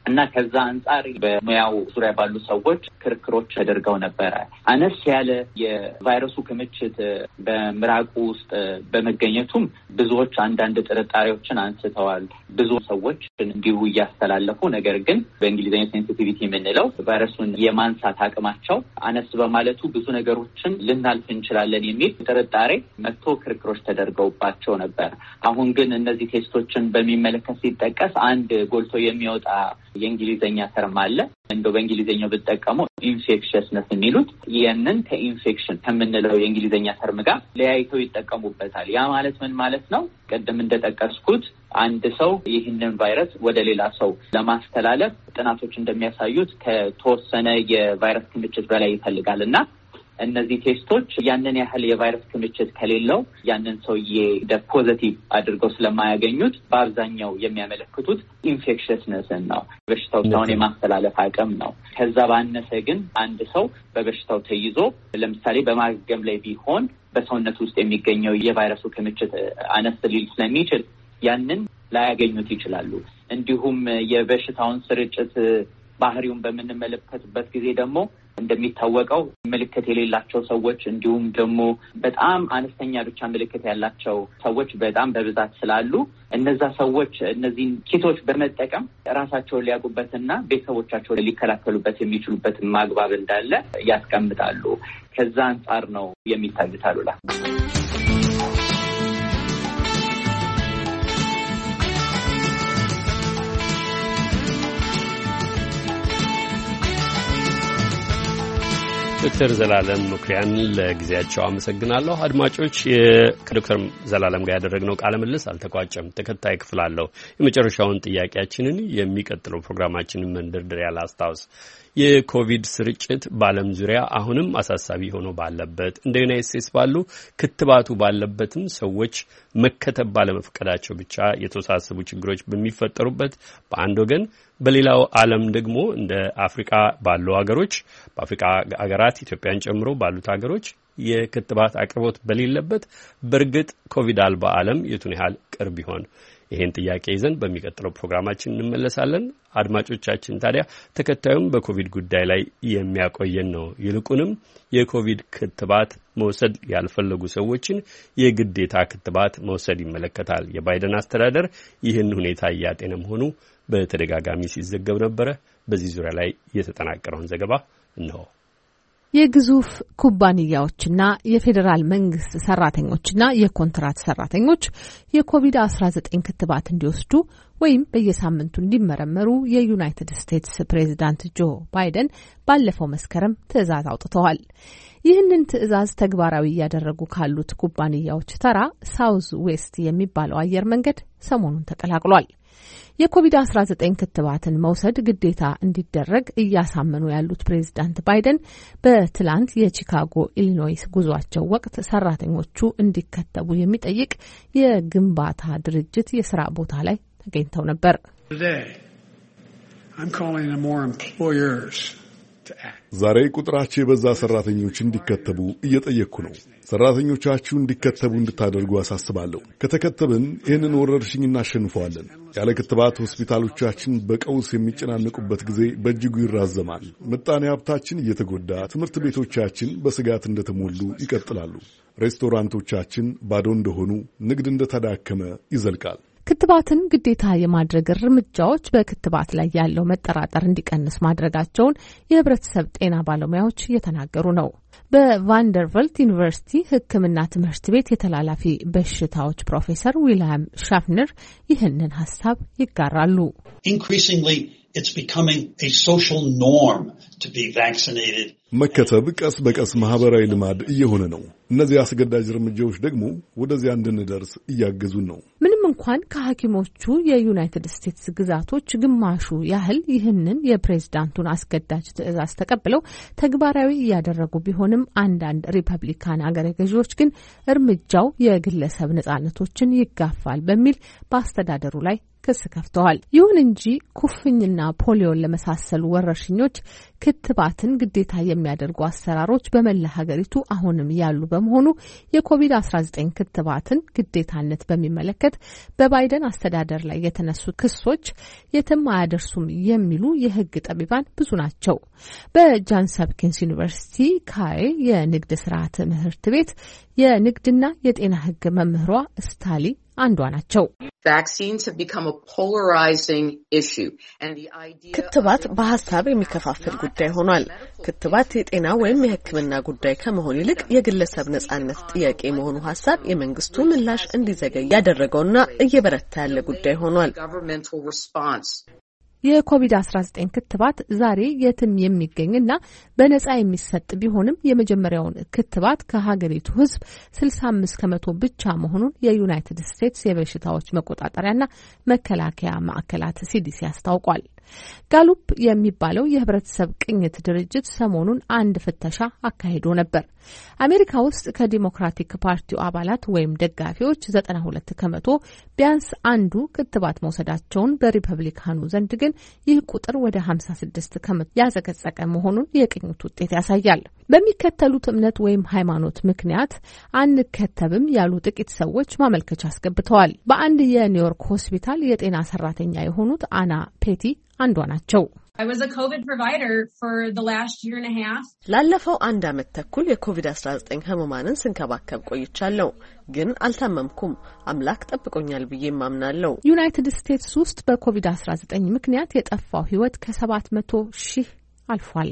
እና ከዛ አንጻር በሙያው ዙሪያ ባሉ ሰዎች ክርክሮች ተደርገው ነበረ። አነስ ያለ የቫይረሱ ክምችት በምራቁ ውስጥ በመገኘቱም ብዙዎች አንዳንድ ጥርጣሬዎችን አንስተዋል። ብዙ ሰዎች እንዲሁ እያስተላለፉ፣ ነገር ግን በእንግሊዝኛ ሴንሲቲቪቲ የምንለው ቫይረሱን የማንሳት አቅማቸው አነስ በማለቱ ብዙ ነገሮችን ልናልፍ እንችላለን የሚል ጥርጣሬ መጥቶ ክርክሮች ተደርገውባቸው ነበር። አሁን ግን እነዚህ ቴስቶችን በሚመለከት ሲጠቀስ አንድ ጎልቶ የሚወጣ የእንግሊዝኛ ተርም አለ። እንደው በእንግሊዝኛው ብትጠቀመው ኢንፌክሽስነስ የሚሉት ያንን ከኢንፌክሽን ከምንለው የእንግሊዝኛ ተርም ጋር ለያይተው ይጠቀሙበታል። ያ ማለት ምን ማለት ነው? ቀደም እንደጠቀስኩት አንድ ሰው ይህንን ቫይረስ ወደ ሌላ ሰው ለማስተላለፍ ጥናቶች እንደሚያሳዩት ከተወሰነ የቫይረስ ክምችት በላይ ይፈልጋል እና እነዚህ ቴስቶች ያንን ያህል የቫይረስ ክምችት ከሌለው ያንን ሰውዬ ፖዚቲቭ አድርገው ስለማያገኙት በአብዛኛው የሚያመለክቱት ኢንፌክሽስነስን ነው፣ በሽታውን የማስተላለፍ አቅም ነው። ከዛ ባነሰ ግን አንድ ሰው በበሽታው ተይዞ ለምሳሌ በማገገም ላይ ቢሆን በሰውነት ውስጥ የሚገኘው የቫይረሱ ክምችት አነስ ሊል ስለሚችል ያንን ላያገኙት ይችላሉ። እንዲሁም የበሽታውን ስርጭት ባህሪውን በምንመለከትበት ጊዜ ደግሞ እንደሚታወቀው ምልክት የሌላቸው ሰዎች እንዲሁም ደግሞ በጣም አነስተኛ ብቻ ምልክት ያላቸው ሰዎች በጣም በብዛት ስላሉ እነዛ ሰዎች እነዚህን ኪቶች በመጠቀም ራሳቸውን ሊያውቁበትና ቤተሰቦቻቸውን ሊከላከሉበት የሚችሉበት ማግባብ እንዳለ ያስቀምጣሉ። ከዛ አንጻር ነው የሚታዩት አሉላ። ዶክተር ዘላለም መኩሪያን ለጊዜያቸው አመሰግናለሁ። አድማጮች ከዶክተር ዘላለም ጋር ያደረግነው ቃለ ምልልስ አልተቋጨም። ተከታይ ክፍል አለው። የመጨረሻውን ጥያቄያችንን የሚቀጥለው ፕሮግራማችንን መንደርደሪያ ላስታውስ። የኮቪድ ስርጭት በዓለም ዙሪያ አሁንም አሳሳቢ ሆኖ ባለበት እንደ ዩናይትድ ስቴትስ ባሉ ክትባቱ ባለበትም ሰዎች መከተብ ባለመፍቀዳቸው ብቻ የተወሳሰቡ ችግሮች በሚፈጠሩበት በአንድ ወገን፣ በሌላው ዓለም ደግሞ እንደ አፍሪካ ባሉ ሀገሮች በአፍሪካ ሀገራት ኢትዮጵያን ጨምሮ ባሉት ሀገሮች የክትባት አቅርቦት በሌለበት በእርግጥ ኮቪድ አልባ ዓለም የቱን ያህል ቅርብ ይሆን? ይሄን ጥያቄ ይዘን በሚቀጥለው ፕሮግራማችን እንመለሳለን። አድማጮቻችን ታዲያ ተከታዩም በኮቪድ ጉዳይ ላይ የሚያቆየን ነው። ይልቁንም የኮቪድ ክትባት መውሰድ ያልፈለጉ ሰዎችን የግዴታ ክትባት መውሰድ ይመለከታል። የባይደን አስተዳደር ይህን ሁኔታ እያጤነ መሆኑ በተደጋጋሚ ሲዘገብ ነበረ። በዚህ ዙሪያ ላይ የተጠናቀረውን ዘገባ እነሆ። የግዙፍ ኩባንያዎችና የፌዴራል መንግስት ሰራተኞችና የኮንትራት ሰራተኞች የኮቪድ-19 ክትባት እንዲወስዱ ወይም በየሳምንቱ እንዲመረመሩ የዩናይትድ ስቴትስ ፕሬዝዳንት ጆ ባይደን ባለፈው መስከረም ትዕዛዝ አውጥተዋል። ይህንን ትዕዛዝ ተግባራዊ እያደረጉ ካሉት ኩባንያዎች ተራ ሳውዝ ዌስት የሚባለው አየር መንገድ ሰሞኑን ተቀላቅሏል። የኮቪድ-19 ክትባትን መውሰድ ግዴታ እንዲደረግ እያሳመኑ ያሉት ፕሬዝዳንት ባይደን በትላንት የቺካጎ ኢሊኖይስ ጉዟቸው ወቅት ሰራተኞቹ እንዲከተቡ የሚጠይቅ የግንባታ ድርጅት የስራ ቦታ ላይ ተገኝተው ነበር። ዛሬ ቁጥራቸው የበዛ ሰራተኞች እንዲከተቡ እየጠየቅኩ ነው። ሰራተኞቻችሁ እንዲከተቡ እንድታደርጉ አሳስባለሁ። ከተከተብን ይህንን ወረርሽኝ እናሸንፈዋለን። ያለ ክትባት ሆስፒታሎቻችን በቀውስ የሚጨናነቁበት ጊዜ በእጅጉ ይራዘማል። ምጣኔ ሀብታችን እየተጎዳ፣ ትምህርት ቤቶቻችን በስጋት እንደተሞሉ ይቀጥላሉ። ሬስቶራንቶቻችን ባዶ እንደሆኑ፣ ንግድ እንደተዳከመ ይዘልቃል። ክትባትን ግዴታ የማድረግ እርምጃዎች በክትባት ላይ ያለው መጠራጠር እንዲቀንስ ማድረጋቸውን የህብረተሰብ ጤና ባለሙያዎች እየተናገሩ ነው። በቫንደርቨልት ዩኒቨርሲቲ ሕክምና ትምህርት ቤት የተላላፊ በሽታዎች ፕሮፌሰር ዊልያም ሻፍነር ይህንን ሀሳብ ይጋራሉ። መከተብ ቀስ በቀስ ማህበራዊ ልማድ እየሆነ ነው። እነዚህ አስገዳጅ እርምጃዎች ደግሞ ወደዚያ እንድንደርስ እያገዙን ነው። ምንም እንኳን ከሐኪሞቹ የዩናይትድ ስቴትስ ግዛቶች ግማሹ ያህል ይህንን የፕሬዝዳንቱን አስገዳጅ ትዕዛዝ ተቀብለው ተግባራዊ እያደረጉ ቢሆንም አንዳንድ ሪፐብሊካን አገረ ገዢዎች ግን እርምጃው የግለሰብ ነጻነቶችን ይጋፋል በሚል በአስተዳደሩ ላይ ክስ ከፍተዋል። ይሁን እንጂ ኩፍኝና ፖሊዮን ለመሳሰሉ ወረርሽኞች ክትባትን ግዴታ የሚያደርጉ አሰራሮች በመላ ሀገሪቱ አሁንም ያሉ በመሆኑ የኮቪድ-19 ክትባትን ግዴታነት በሚመለከት በባይደን አስተዳደር ላይ የተነሱ ክሶች የትም አያደርሱም የሚሉ የሕግ ጠቢባን ብዙ ናቸው። በጃንስ ሆፕኪንስ ዩኒቨርሲቲ ካይ የንግድ ስራ ትምህርት ቤት የንግድና የጤና ሕግ መምህሯ ስታሊ አንዷ ናቸው። ክትባት በሀሳብ የሚከፋፈል ጉዳይ ሆኗል። ክትባት የጤና ወይም የሕክምና ጉዳይ ከመሆን ይልቅ የግለሰብ ነጻነት ጥያቄ መሆኑ ሀሳብ የመንግስቱ ምላሽ እንዲዘገይ ያደረገውና እየበረታ ያለ ጉዳይ ሆኗል። የኮቪድ-19 ክትባት ዛሬ የትም የሚገኝና በነጻ የሚሰጥ ቢሆንም የመጀመሪያውን ክትባት ከሀገሪቱ ሕዝብ 65% ብቻ መሆኑን የዩናይትድ ስቴትስ የበሽታዎች መቆጣጠሪያና መከላከያ ማዕከላት CDC አስታውቋል። ጋሉፕ የሚባለው የህብረተሰብ ቅኝት ድርጅት ሰሞኑን አንድ ፍተሻ አካሂዶ ነበር። አሜሪካ ውስጥ ከዲሞክራቲክ ፓርቲው አባላት ወይም ደጋፊዎች 92% ቢያንስ አንዱ ክትባት መውሰዳቸውን፣ በሪፐብሊካኑ ዘንድ ግን ይህ ቁጥር ወደ 56% ያዘቀዘቀ መሆኑን የቅኝት ውጤት ያሳያል። በሚከተሉት እምነት ወይም ሃይማኖት ምክንያት አንከተብም ያሉ ጥቂት ሰዎች ማመልከቻ አስገብተዋል። በአንድ የኒውዮርክ ሆስፒታል የጤና ሰራተኛ የሆኑት አና ፔቲ አንዷ ናቸው። ላለፈው 1 ዓመት ተኩል የኮቪድ-19 ህሙማንን ስንከባከብ ቆይቻለሁ፣ ግን አልታመምኩም። አምላክ ጠብቆኛል ብዬ ማምናለሁ። ዩናይትድ ስቴትስ ውስጥ በኮቪድ-19 ምክንያት የጠፋው ህይወት ከ700,000 አልፏል።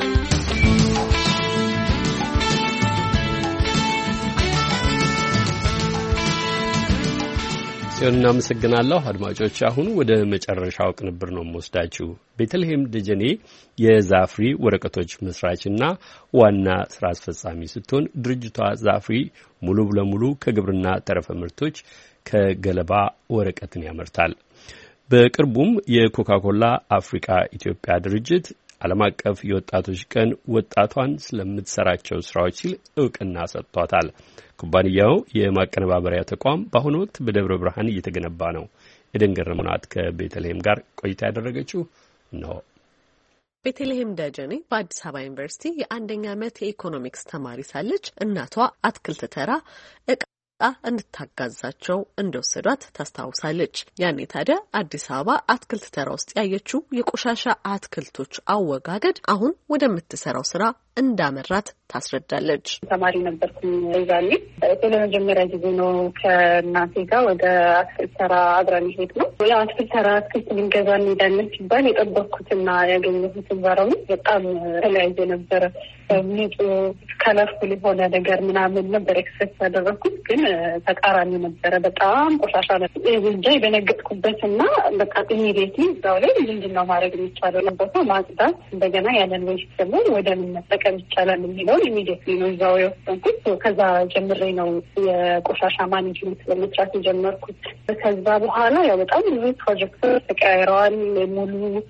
ጽዮን እናመሰግናለሁ። አድማጮች አሁን ወደ መጨረሻው ቅንብር ነው የምወስዳችሁ። ቤተልሔም ደጀኔ የዛፍሪ ወረቀቶች መስራችና ዋና ስራ አስፈጻሚ ስትሆን ድርጅቷ ዛፍሪ ሙሉ ለሙሉ ከግብርና ተረፈ ምርቶች ከገለባ ወረቀትን ያመርታል። በቅርቡም የኮካኮላ አፍሪካ ኢትዮጵያ ድርጅት ዓለም አቀፍ የወጣቶች ቀን ወጣቷን ስለምትሰራቸው ስራዎች ሲል እውቅና ሰጥቷታል። ኩባንያው የማቀነባበሪያ ተቋም በአሁኑ ወቅት በደብረ ብርሃን እየተገነባ ነው። ኤደን ገረመናት ከቤተልሔም ጋር ቆይታ ያደረገችው ነው። ቤተልሔም ደጀኔ በአዲስ አበባ ዩኒቨርሲቲ የ1ኛ ዓመት የኢኮኖሚክስ ተማሪ ሳለች እናቷ አትክልት ተራ እቃ እንድታጋዛቸው እንደወሰዷት ታስታውሳለች። ያኔ ታዲያ አዲስ አበባ አትክልት ተራ ውስጥ ያየችው የቆሻሻ አትክልቶች አወጋገድ አሁን ወደምትሰራው ስራ እንዳመራት ታስረዳለች። ተማሪ ነበርኩኝ ዛኔ ለመጀመሪያ ጊዜ ነው ከእናቴ ጋር ወደ አትክልት ተራ አብረን ሄድ ነው። ያው አትክልት ተራ አትክልት ልንገዛ እንሄዳለን ሲባል የጠበቅኩትና ያገኘሁት ባረሙ በጣም ተለያየ ነበረ። ንጹህ ከለርፉል የሆነ ነገር ምናምን ነበር ኤክስፔክት ያደረኩት፣ ግን ተቃራኒ ነበረ። በጣም ቆሻሻ ነበር። እንጃ የደነገጥኩበትና በቃ ኢሚዲየትሊ እዛው ላይ ምንድነው ማድረግ የሚቻለው ነበር ማጽዳት፣ እንደገና ያለን ወይስ ደግሞ ወደ ምን መጠቀም ይቻላል የሚለውን ኢሚዲየትሊ ነው እዛው የወሰንኩት። ከዛ ጀምሬ ነው የቆሻሻ ማኔጅመንት ለመስራት የጀመርኩት። ከዛ በኋላ ያው በጣም ብዙ ፕሮጀክቶች ተቀያይረዋል። ሙሉ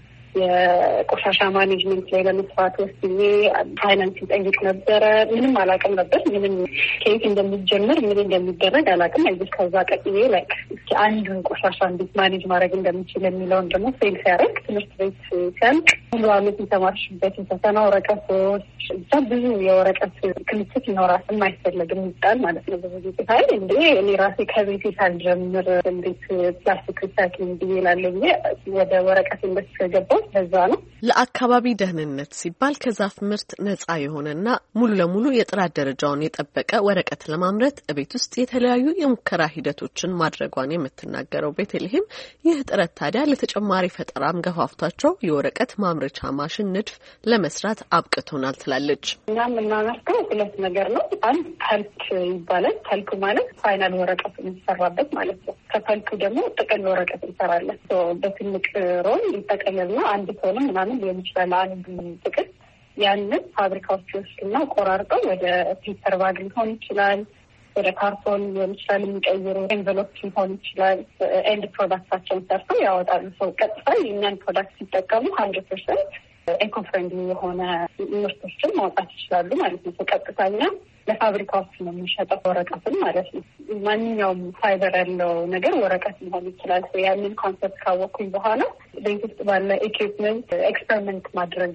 የቆሻሻ ማኔጅመንት ላይ ለመስራት ወስኜ ፋይናንስ ይጠይቅ ነበረ። ምንም አላውቅም ነበር። ምንም ከየት እንደሚጀምር ምን እንደሚደረግ አላውቅም። አይደል ከዛ ቀጥዬ ላይክ እስኪ አንዱን ቆሻሻ እንዴት ማኔጅ ማድረግ እንደምችል የሚለውን ደግሞ ፌል ሲያደርግ ትምህርት ቤት ሲያልቅ ሙሉ ዓመት የተማርሽበት የፈተና ወረቀቶች ብቻ ብዙ የወረቀት ክምችት ይኖራል። የማይፈለግም ይጣል ማለት ነው። ብዙ ጊዜ ሀይል እንዴ እኔ ራሴ ከቤቴ ሳልጀምር እንዴት ፕላስቲክ ሪሳይክሊንግ ብዬ ላለኝ ወደ ወረቀት ኢንዱስትሪ ገባሁ። ለዛ ነው ለአካባቢ ደህንነት ሲባል ከዛፍ ምርት ነጻ የሆነና ሙሉ ለሙሉ የጥራት ደረጃውን የጠበቀ ወረቀት ለማምረት ቤት ውስጥ የተለያዩ የሙከራ ሂደቶችን ማድረጓን የምትናገረው ቤተልሔም ይህ ጥረት ታዲያ ለተጨማሪ ፈጠራም ገፋፍቷቸው የወረቀት ማምረቻ ማሽን ንድፍ ለመስራት አብቅቶናል ትላለች። እኛ የምናመርተው ሁለት ነገር ነው። አንድ ፐልፕ ይባላል። ፐልፕ ማለት ፋይናል ወረቀት የሚሰራበት ማለት ነው። ከፐልፕ ደግሞ ጥቅል ወረቀት እንሰራለን። በትልቅ ሮል ይጠቀለልና አንድ ቶንም ምናምን ሊሆን ይችላል። አንዱ ጥቅል ያንን ፋብሪካዎች ውስጥና ቆራርጠው ወደ ፔፐር ባግ ሊሆን ይችላል፣ ወደ ካርቶን ሊሆን ይችላል፣ የሚቀይሩ ኤንቨሎፕ ሊሆን ይችላል። ኤንድ ፕሮዳክታቸውን ሰርተው ያወጣሉ። ሰው ቀጥታ የእኛን ፕሮዳክት ሲጠቀሙ 100% ኤኮ ፍሬንድሊ የሆነ ምርቶችን ማውጣት ይችላሉ ማለት ነው። ቀጥታኛ ለፋብሪካዎች ነው የሚሸጠው ወረቀትን ማለት ነው። ማንኛውም ፋይበር ያለው ነገር ወረቀት ሊሆን ይችላል። ያንን ኮንሰፕት ካወቅኩኝ በኋላ ቤት ውስጥ ባለ ኢኩዊፕመንት ኤክስፐሪመንት ማድረግ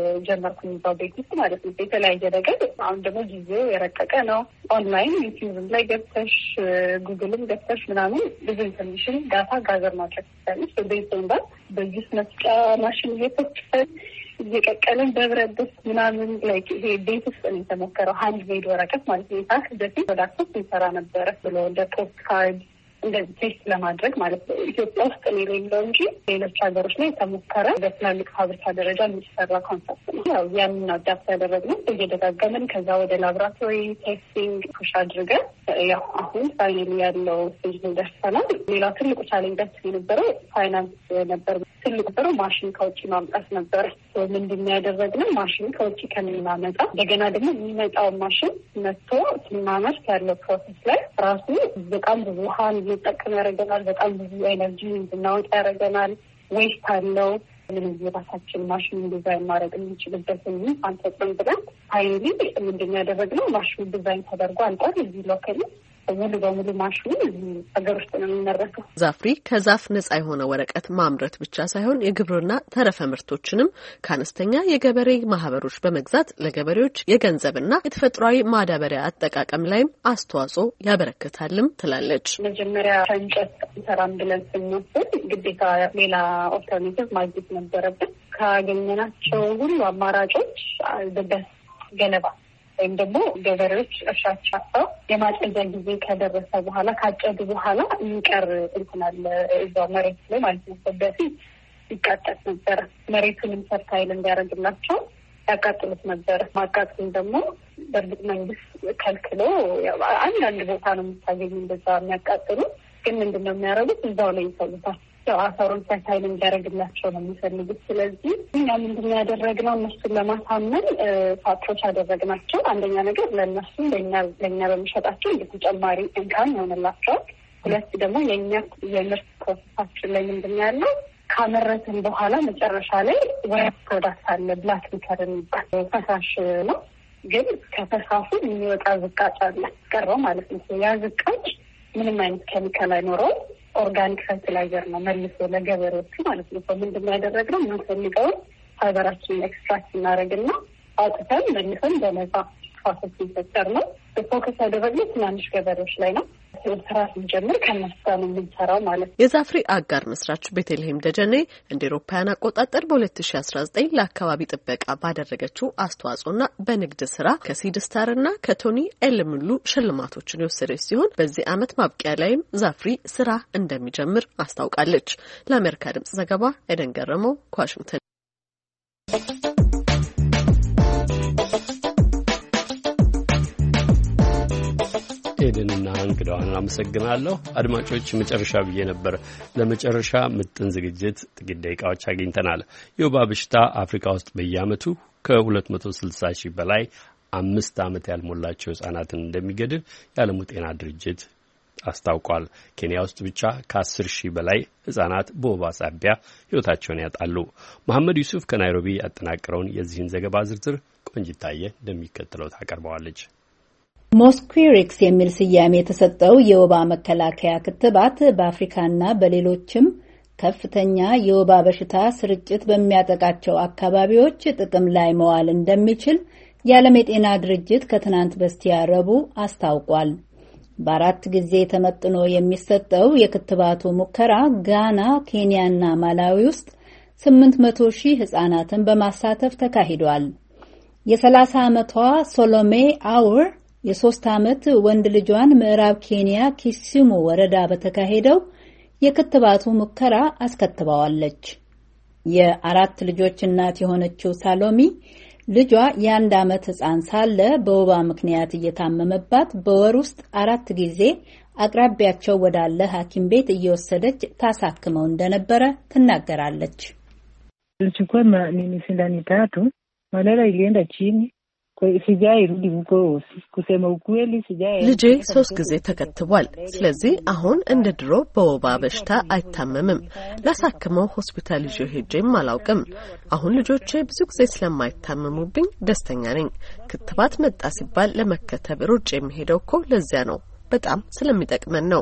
ጀመርኩኝ ቤት ውስጥ ማለት ነው። የተለያየ ነገር አሁን ደግሞ ጊዜው የረቀቀ ነው። ኦንላይን ዩቲዩብም ላይ ገብተሽ ጉግልም ገብተሽ ምናምን ብዙ ኢንፎርሜሽን ዳታ ጋዘር ማድረግ ትችላለሽ። ቤት ወንባል በጁስ መስጫ ማሽን እየተፈጨ እየቀቀልን በብረት ድስት ምናምን ላይክ ይሄ ቤት ውስጥ ነው የተሞከረው። ሃንድ ሜድ ወረቀት ማለት ነው። ታክ በፊት ፕሮዳክቶች ይሰራ ነበረ ብሎ እንደ ፖስት ካርድ እንደዚህ ቴስት ለማድረግ ማለት ነው። ኢትዮጵያ ውስጥ ነው የሌለው እንጂ ሌሎች ሀገሮች ላይ የተሞከረ በትላልቅ ፋብሪካ ደረጃ የሚሰራ ኮንሰፕት ነው። ያው ያንን አዳፕት ያደረግነው እየደጋገምን ከዛ ወደ ላቦራቶሪ ቴስቲንግ ፑሽ አድርገን ያው አሁን ፋይናሊ ያለው ስቴጅ ላይ ደርሰናል። ሌላው ትልቁ ቻሌንጃችን የነበረው ፋይናንስ ነበር። ትልቁ ነበረው ማሽን ከውጭ ማምጣት ነበር። ምንድን ያደረግነው ማሽን ከውጭ ከምናመጣ እንደገና ደግሞ የሚመጣው ማሽን መጥቶ ስናመርት ያለው ፕሮሰስ ላይ ራሱ በጣም ብዙ ውሃን ሊጠቀም ያደርገናል። በጣም ብዙ ኤነርጂ እንድናወጣ ያደርገናል። ዌስት አለው። ምንም የራሳችን ማሽን ዲዛይን ማድረግ የምንችልበትን አንተጥም ብለን ሀይሊ ምንድን ያደረግነው ማሽኑ ዲዛይን ተደርጎ አልቋል። እዚህ ሎከል ሙሉ በሙሉ ማሽኑ ሀገር ውስጥ ነው የሚመረተው። ዛፍሪ ከዛፍ ነጻ የሆነ ወረቀት ማምረት ብቻ ሳይሆን የግብርና ተረፈ ምርቶችንም ከአነስተኛ የገበሬ ማህበሮች በመግዛት ለገበሬዎች የገንዘብና የተፈጥሯዊ ማዳበሪያ አጠቃቀም ላይም አስተዋጽኦ ያበረክታልም ትላለች። መጀመሪያ ከእንጨት ሰራም ብለን ስንወስድ ግዴታ ሌላ ኦልተርኔቲቭ ማግኘት ነበረብን። ካገኘናቸው ሁሉ አማራጮች በደስ ገለባ ወይም ደግሞ ገበሬዎች እርሻቸው የማጨጃ ጊዜ ከደረሰ በኋላ ካጨዱ በኋላ የሚቀር እንትናል እዛው መሬት ላይ ማለት ነው። በፊት ይቃጠል ነበረ። መሬቱንም ፈርታይል እንዲያደርግላቸው ያቃጥሉት ነበረ። ማቃጠሉን ደግሞ በእርግጥ መንግስት ከልክሎ አንዳንድ ቦታ ነው የምታገኙ እንደዛ የሚያቃጥሉ። ግን ምንድነው የሚያደርጉት? እዛው ላይ ይሰሉታል። አፈሩን ፈርታይል እንዲያደርግላቸው ነው የሚፈልጉት። ስለዚህ እኛ ምንድን ያደረግነው እነሱን ለማሳመን ፋክቶች ያደረግናቸው አንደኛ ነገር ለእነሱ ለእኛ በሚሸጣቸው እንደ ተጨማሪ እንካን ይሆንላቸዋል። ሁለት ደግሞ የእኛ የምርት ፕሮሰሳችን ላይ ምንድን ያለው ካመረትን በኋላ መጨረሻ ላይ ወይም ፕሮዳክት አለ ብላክ ሊከር የሚባል ፈሳሽ ነው። ግን ከፈሳሹ የሚወጣ ዝቃጭ አለ ቀረው ማለት ነው። ያ ዝቃጭ ምንም አይነት ኬሚካል አይኖረውም። ኦርጋኒክ ፈርቲላይዘር ነው መልሶ ለገበሬዎቹ ማለት ነው። ምንድን ነው ያደረግነው? የምንፈልገውን ፋይበራችንን ኤክስትራክት እናደርግና አውጥተን መልሰን በነጻ ፕሮሰስ ሲፈጠር ነው። ፎከስ ያደረግነው ትናንሽ ገበሬዎች ላይ ነው። ስራ ስንጀምር ከነሱ ጋር ነው የምንሰራው ማለት ነው። የዛፍሪ አጋር መስራች ቤተልሔም ደጀኔ እንደ ኤሮፓያን አቆጣጠር በ2019 ለአካባቢ ጥበቃ ባደረገችው አስተዋጽኦና በንግድ ስራ ከሲድ ስታርና ከቶኒ ኤልምሉ ሽልማቶችን የወሰደች ሲሆን በዚህ ዓመት ማብቂያ ላይም ዛፍሪ ስራ እንደሚጀምር አስታውቃለች። ለአሜሪካ ድምጽ ዘገባ ኤደን ገረመው ከዋሽንግተን። ኤደንና እንግዳዋን አመሰግናለሁ። አድማጮች መጨረሻ ብዬ ነበር። ለመጨረሻ ምጥን ዝግጅት ጥቂት ደቂቃዎች አግኝተናል። የወባ በሽታ አፍሪካ ውስጥ በየዓመቱ ከ260 ሺህ በላይ 5 ዓመት ያልሞላቸው ሕፃናትን እንደሚገድል የዓለሙ ጤና ድርጅት አስታውቋል። ኬንያ ውስጥ ብቻ ከ10 ሺህ በላይ ሕፃናት በወባ ሳቢያ ሕይወታቸውን ያጣሉ። መሐመድ ዩሱፍ ከናይሮቢ ያጠናቀረውን የዚህን ዘገባ ዝርዝር ቆንጅታየ እንደሚከተለው ታቀርበዋለች። ሞስኩሪክስ የሚል ስያሜ የተሰጠው የወባ መከላከያ ክትባት በአፍሪካና በሌሎችም ከፍተኛ የወባ በሽታ ስርጭት በሚያጠቃቸው አካባቢዎች ጥቅም ላይ መዋል እንደሚችል የዓለም የጤና ድርጅት ከትናንት በስቲያ ረቡዕ አስታውቋል። በ4 ጊዜ ተመጥኖ የሚሰጠው የክትባቱ ሙከራ ጋና፣ ኬንያና ማላዊ ውስጥ 800 ሺህ ሕፃናትን በማሳተፍ ተካሂዷል። የ30 ዓመቷ ሶሎሜ አውር የ3 ዓመት ወንድ ልጇን ምዕራብ ኬንያ ኪሲሙ ወረዳ በተካሄደው የክትባቱ ሙከራ አስከትባዋለች። የ4 ልጆች እናት የሆነችው ሳሎሚ ልጇ የ1 ዓመት ሕፃን ሳለ በወባ ምክንያት እየታመመባት በወር ውስጥ 4 ጊዜ አቅራቢያቸው ወዳለ ሐኪም ቤት እየወሰደች ታሳክመው እንደነበረ ትናገራለች። ልጄ 3 ጊዜ ተከትቧል። ስለዚህ አሁን እንደ ድሮ በወባ በሽታ አይታመምም። ላሳክመው ሆስፒታል ይዤ ሄጄም አላውቅም። አሁን ልጆቼ ብዙ ጊዜ ስለማይታመሙብኝ ደስተኛ ነኝ። ክትባት መጣ ሲባል ለመከተብ ሩጭ የሚሄደው እኮ ለዚያ ነው። በጣም ስለሚጠቅመን ነው።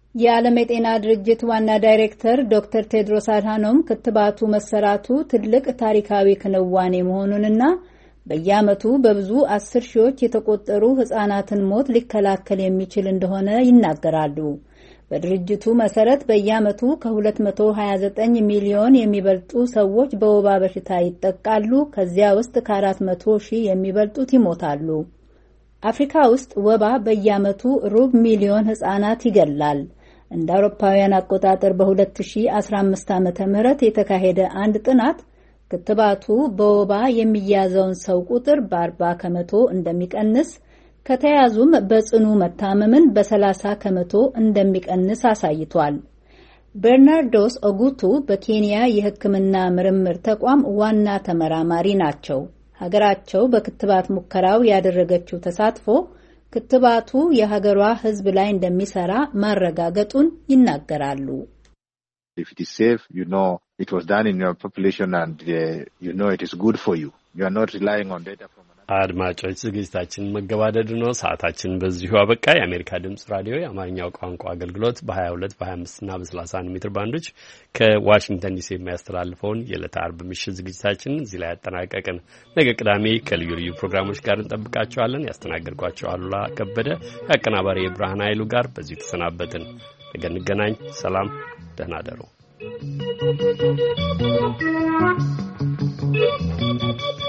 የዓለም የጤና ድርጅት ዋና ዳይሬክተር ዶክተር ቴድሮስ አድሃኖም ክትባቱ መሰራቱ ትልቅ ታሪካዊ ክንዋኔ መሆኑንና በየዓመቱ በብዙ 10 ሺዎች የተቆጠሩ ህጻናትን ሞት ሊከላከል የሚችል እንደሆነ ይናገራሉ። በድርጅቱ መሰረት በየዓመቱ ከ229 ሚሊዮን የሚበልጡ ሰዎች በወባ በሽታ ይጠቃሉ። ከዚያ ውስጥ ከ400 ሺህ የሚበልጡት ይሞታሉ። አፍሪካ ውስጥ ወባ በየዓመቱ ሩብ ሚሊዮን ህጻናት ይገላል። እንደ አውሮፓውያን አቆጣጠር በ2015 ዓመተ ምህረት የተካሄደ አንድ ጥናት ክትባቱ በወባ የሚያዘውን ሰው ቁጥር በ40 ከመቶ እንደሚቀንስ ከተያዙም በጽኑ መታመምን በ30 ከመቶ እንደሚቀንስ አሳይቷል። በርናርዶስ ኦጉቱ በኬንያ የሕክምና ምርምር ተቋም ዋና ተመራማሪ ናቸው። ሀገራቸው በክትባት ሙከራው ያደረገችው ተሳትፎ ክትባቱ የሀገሯ ሕዝብ ላይ እንደሚሰራ ማረጋገጡን ይናገራሉ። If it is safe, you know it was done in your population and you know it is good for you. You are not relying on data from አድማጮች ዝግጅታችን መገባደዱ ነው። ሰዓታችን በዚሁ አበቃ። የአሜሪካ ድምጽ ራዲዮ የአማርኛው ቋንቋ አገልግሎት በ22 በ25 እና በ31 ሜትር ባንዶች ከዋሽንግተን ዲሲ የሚያስተላልፈውን የዕለተ አርብ ምሽት ዝግጅታችንን እዚህ ላይ ያጠናቀቅን። ነገ ቅዳሜ ከልዩ ልዩ ፕሮግራሞች ጋር እንጠብቃቸዋለን። ያስተናገድኳቸው አሉላ ከበደ ከአቀናባሪ የብርሃን ኃይሉ ጋር በዚሁ ተሰናበትን። ነገ እንገናኝ። ሰላም፣ ደህና ደሩ።